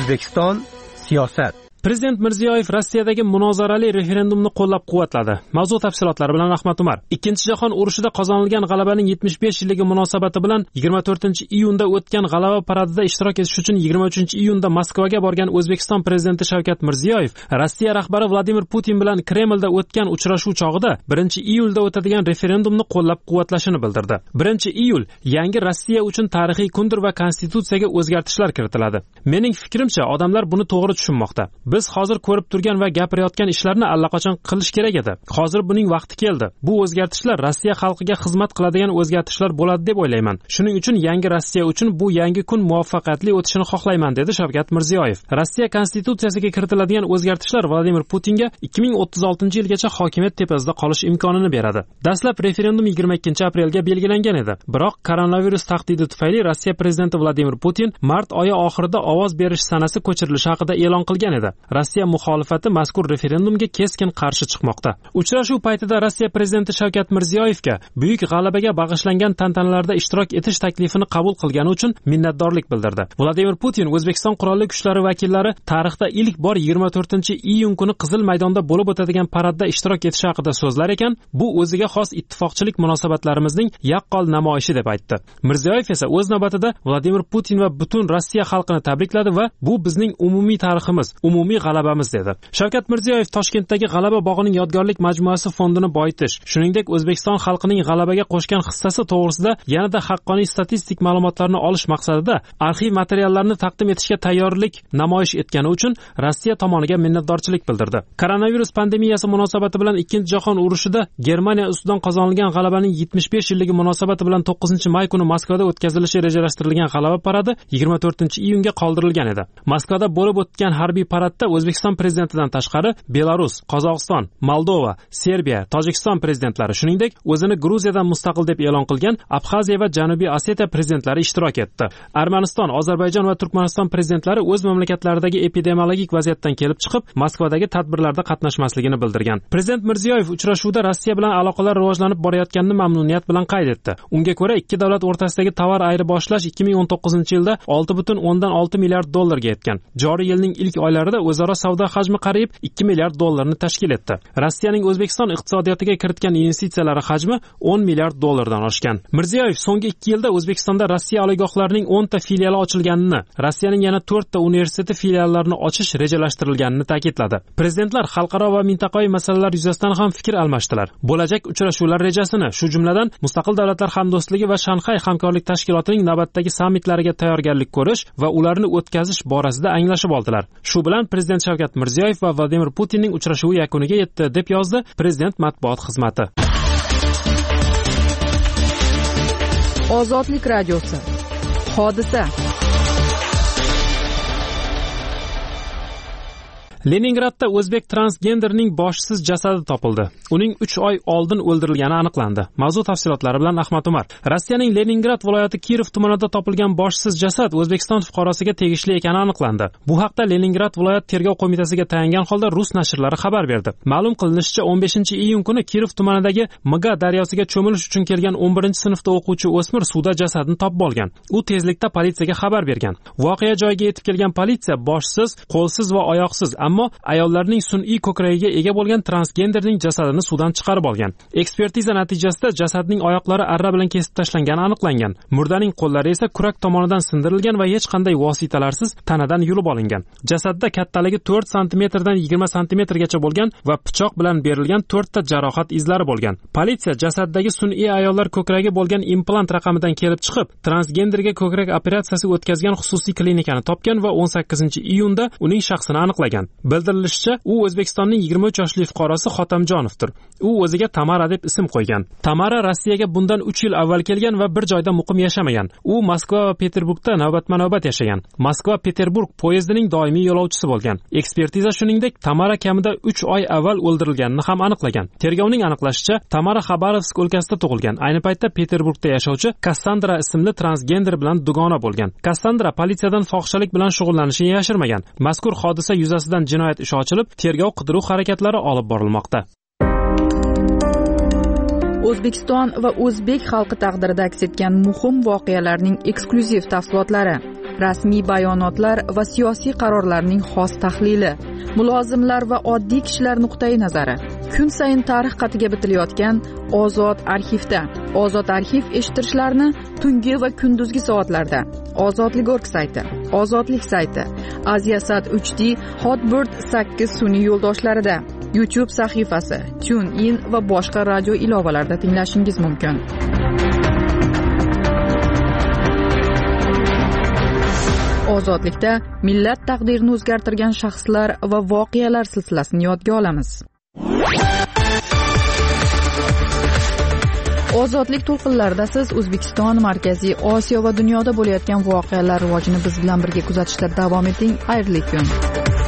O'zbekiston siyosat. Prezident Mirziyoyev Rossiyadagi munozarali referendumni qo'llab-quvvatladi. Mavzu tafsilotlari bilan Ahmad Umar. Ikkinchi jahon urushida qozonilgan g'alabaning 75 yilligi munosabati bilan 24-iyunda o'tgan g'alaba paradida ishtirok etish uchun 23-iyunda Moskvaga borgan O'zbekiston prezidenti Shavkat Mirziyoyev Rossiya rahbari Vladimir Putin bilan Kremlda o'tgan uchrashuv chog'ida 1-iyulda o'tadigan referendumni qo'llab-quvvatlashini bildirdi. 1-iyul yangi Rossiya uchun tarixiy kundir va konstitutsiyaga o'zgartishlar kiritiladi. Mening fikrimcha, odamlar buni to'g'ri tushunmoqda. Biz hozir ko'rib turgan va gapirayotgan ishlarni allaqachon qilish kerak edi. Hozir buning vaqti keldi. Bu o'zgartishlar Rossiya xalqiga xizmat qiladigan o'zgartishlar bo'ladi deb o'ylayman. Shuning uchun yangi Rossiya uchun bu yangi kun muvaffaqiyatli o'tishini xohlayman, dedi Shavkat Mirziyoyev. Rossiya konstitutsiyasiga kiritiladigan o'zgartishlar Vladimir Putinga 2036-yilgacha hokimiyat tepasida qolish imkonini beradi. Dastlab referendum 22-aprelga belgilangan edi. Biroq koronavirus tahdidi tufayli Rossiya prezidenti Vladimir Putin mart oyi oxirida ovoz berish sanasi ko'chirilishi haqida e'lon qilgan edi. Rossiya muxolifati mazkur referendumga keskin qarshi chiqmoqda. Uchrashuv paytida Rossiya prezidenti Shavkat Mirziyoyevga buyuk g'alabaga bag'ishlangan tantanalarda ishtirok etish taklifini qabul qilgani uchun minnatdorlik bildirdi. Vladimir Putin O'zbekiston qurolli kuchlari vakillari tarixda ilk bor 24-iyun kuni Qizil maydonda bo'lib o'tadigan paradda ishtirok etishi haqida so'zlar ekan, bu o'ziga xos ittifoqchilik munosabatlarimizning yaqqol namoyishi deb aytdi. Mirziyoyev esa o'z navbatida Vladimir Putin va butun Rossiya xalqini tabrikladi va bu bizning umumiy tariximiz, umumiy g'alabamiz dedi. Shavkat Mirziyoyev Toshkentdagi G'alaba bog'ining yodgorlik majmuasi fondini boyitish, shuningdek O'zbekiston xalqining g'alabaga qo'shgan hissasi to'g'risida yanada haqqoniy statistik ma'lumotlarni olish maqsadida arxiv materiallarini taqdim etishga tayyorlik namoyish etgani uchun Rossiya tomoniga minnatdorchilik bildirdi. Koronavirus pandemiyasi munosabati bilan Ikkinchi jahon urushida Germaniya ustidan qozonilgan g'alabaning 75 yilligi munosabati bilan 9-may kuni Moskvada o'tkazilishi rejalashtirilgan g'alaba paradi 24-iyunga qoldirilgan edi. Moskvada bo'lib o'tgan harbiy paradda O'zbekiston prezidentidan tashqari Belarus, Qozog'iston, Moldova, Serbiya, Tojikiston prezidentlari, shuningdek o'zini Gruziyadan mustaqil deb e'lon qilgan Abxaziya va Janubiy Osetiya prezidentlari ishtirok etdi. Armaniston, Ozarbayjon va Turkmaniston prezidentlari o'z mamlakatlaridagi epidemiologik vaziyatdan kelib chiqib, Moskvadagi tadbirlarda qatnashmasligini bildirgan. Prezident Mirziyoyev uchrashuvda Rossiya bilan aloqalar rivojlanib borayotganini mamnuniyat bilan qayd etdi. Unga ko'ra, ikki davlat o'rtasidagi tovar ayirboshlash 2019-yilda 6,6 milliard dollarga yetgan. Joriy yilning ilk oylarida o'zaro savdo hajmi qariyb 2 milliard dollarni tashkil etdi. Rossiyaning O'zbekiston iqtisodiyotiga kiritgan investitsiyalari hajmi 10 milliard dollardan oshgan. Mirziyoyev so'nggi 2 yilda O'zbekistonda Rossiya oliygohlarining 10 ta filiali ochilganini, Rossiyaning yana 4 ta universiteti filiallarini ochish rejalashtirilganini ta'kidladi. Prezidentlar xalqaro va mintaqaviy masalalar yuzasidan ham fikr almashdilar. Bo'lajak uchrashuvlar rejasini, shu jumladan Mustaqil davlatlar hamdo'stligi va Shanxay hamkorlik tashkilotining navbatdagi sammitlariga tayyorgarlik ko'rish va ularni o'tkazish borasida anglashib oldilar. Shu bilan Prezident Shavkat Mirziyoyev va Vladimir Putinning uchrashuvi yakuniga yetdi, deb yozdi Prezident matbuot xizmati. Ozodlik radiosi. Hodisa. Leningradda o'zbek transgenderining boshsiz jasadi topildi. Uning 3 oy oldin o'ldirilgani aniqlandi. Mavzu tafsilotlari bilan Ahmad Umar. Rossiyaning Leningrad viloyati Kirov tumanida topilgan boshsiz jasad O'zbekiston fuqarosiga tegishli ekani aniqlandi. Bu haqda Leningrad viloyat tergov qo'mitasiga tayangan holda rus nashrlari xabar berdi. Ma'lum qilinishicha, 15-iyun kuni Kirov tumanidagi Mga daryosiga cho'milish uchun kelgan 11-sinfda o'quvchi o'smir suvda jasadini topib olgan. U tezlikda politsiyaga xabar bergan. Voqea joyiga yetib kelgan politsiya boshsiz, qo'lsiz va oyoqsiz, ammo ayollarning sun'iy ko'kragiga ega bo'lgan transgenderning jasadini suvdan chiqarib olgan. Ekspertiza natijasida jasadning oyoqlari arra bilan kesib tashlangani aniqlangan. Murdaning qo'llari esa kurak tomonidan sindirilgan va hech qanday vositalarsiz tanadan yulib olingan. Jasadda kattaligi 4 sm dan 20 sm gacha bo'lgan va pichoq bilan berilgan 4 ta jarohat izlari bo'lgan. Politsiya jasaddagi sun'iy ayollar ko'kragi bo'lgan implant raqamidan kelib chiqib, transgenderga ko'krak operatsiyasi o'tkazgan xususiy klinikani topgan va 18-iyunda uning shaxsini aniqlagan. Bildirilishicha, u O'zbekistonning 23 yoshli fuqarosi Xotamjonovdir. U o'ziga Tamara deb ism qo'ygan. Tamara Rossiyaga bundan 3 yil avval kelgan va bir joyda muqim yashamagan. U Moskva va Peterburgda navbatma-navbat yashagan. Moskva-Peterburg poyezdining doimiy yo'lovchisi bo'lgan. Ekspertiza shuningdek Tamara kamida 3 oy avval o'ldirilganini ham aniqlagan. Tergovning aniqlashicha, Tamara Xabarovsk o'lkasida tug'ilgan. Ayni paytda Peterburgda yashovchi Kassandra ismli transgender bilan dugona bo'lgan. Kassandra politsiyadan fohishalik bilan shug'ullanishini yashirmagan. Mazkur hodisa yuzasidan jinoyat ishi ochilib, tergov-qidiruv harakatlari olib borilmoqda. O'zbekiston va o'zbek xalqi taqdirida aks etgan muhim voqealarning eksklyuziv tafsilotlari. rasmiy bayonotlar va siyosiy qarorlarning xos tahlili, mulozimlar va oddiy kishilar nuqtai nazari. Kun sayin tarix qatiga bitilayotgan Ozod arxivda. Ozod arxiv eshittirishlarni tungi va kunduzgi soatlarda Ozodlik.org sayti, Ozodlik sayti, Aziasat 3D, Hotbird 8 sun'iy yo'ldoshlarida, YouTube sahifasi, TuneIn va boshqa radio ilovalarida tinglashingiz mumkin. Ozodlikda millat taqdirini o'zgartirgan shaxslar va voqealar silsilasini yodga olamiz. Ozodlik to'lqinlarida siz O'zbekiston, Markaziy Osiyo va dunyoda bo'layotgan voqealar rivojini biz bilan birga kuzatishda davom eting. Xayrli kun.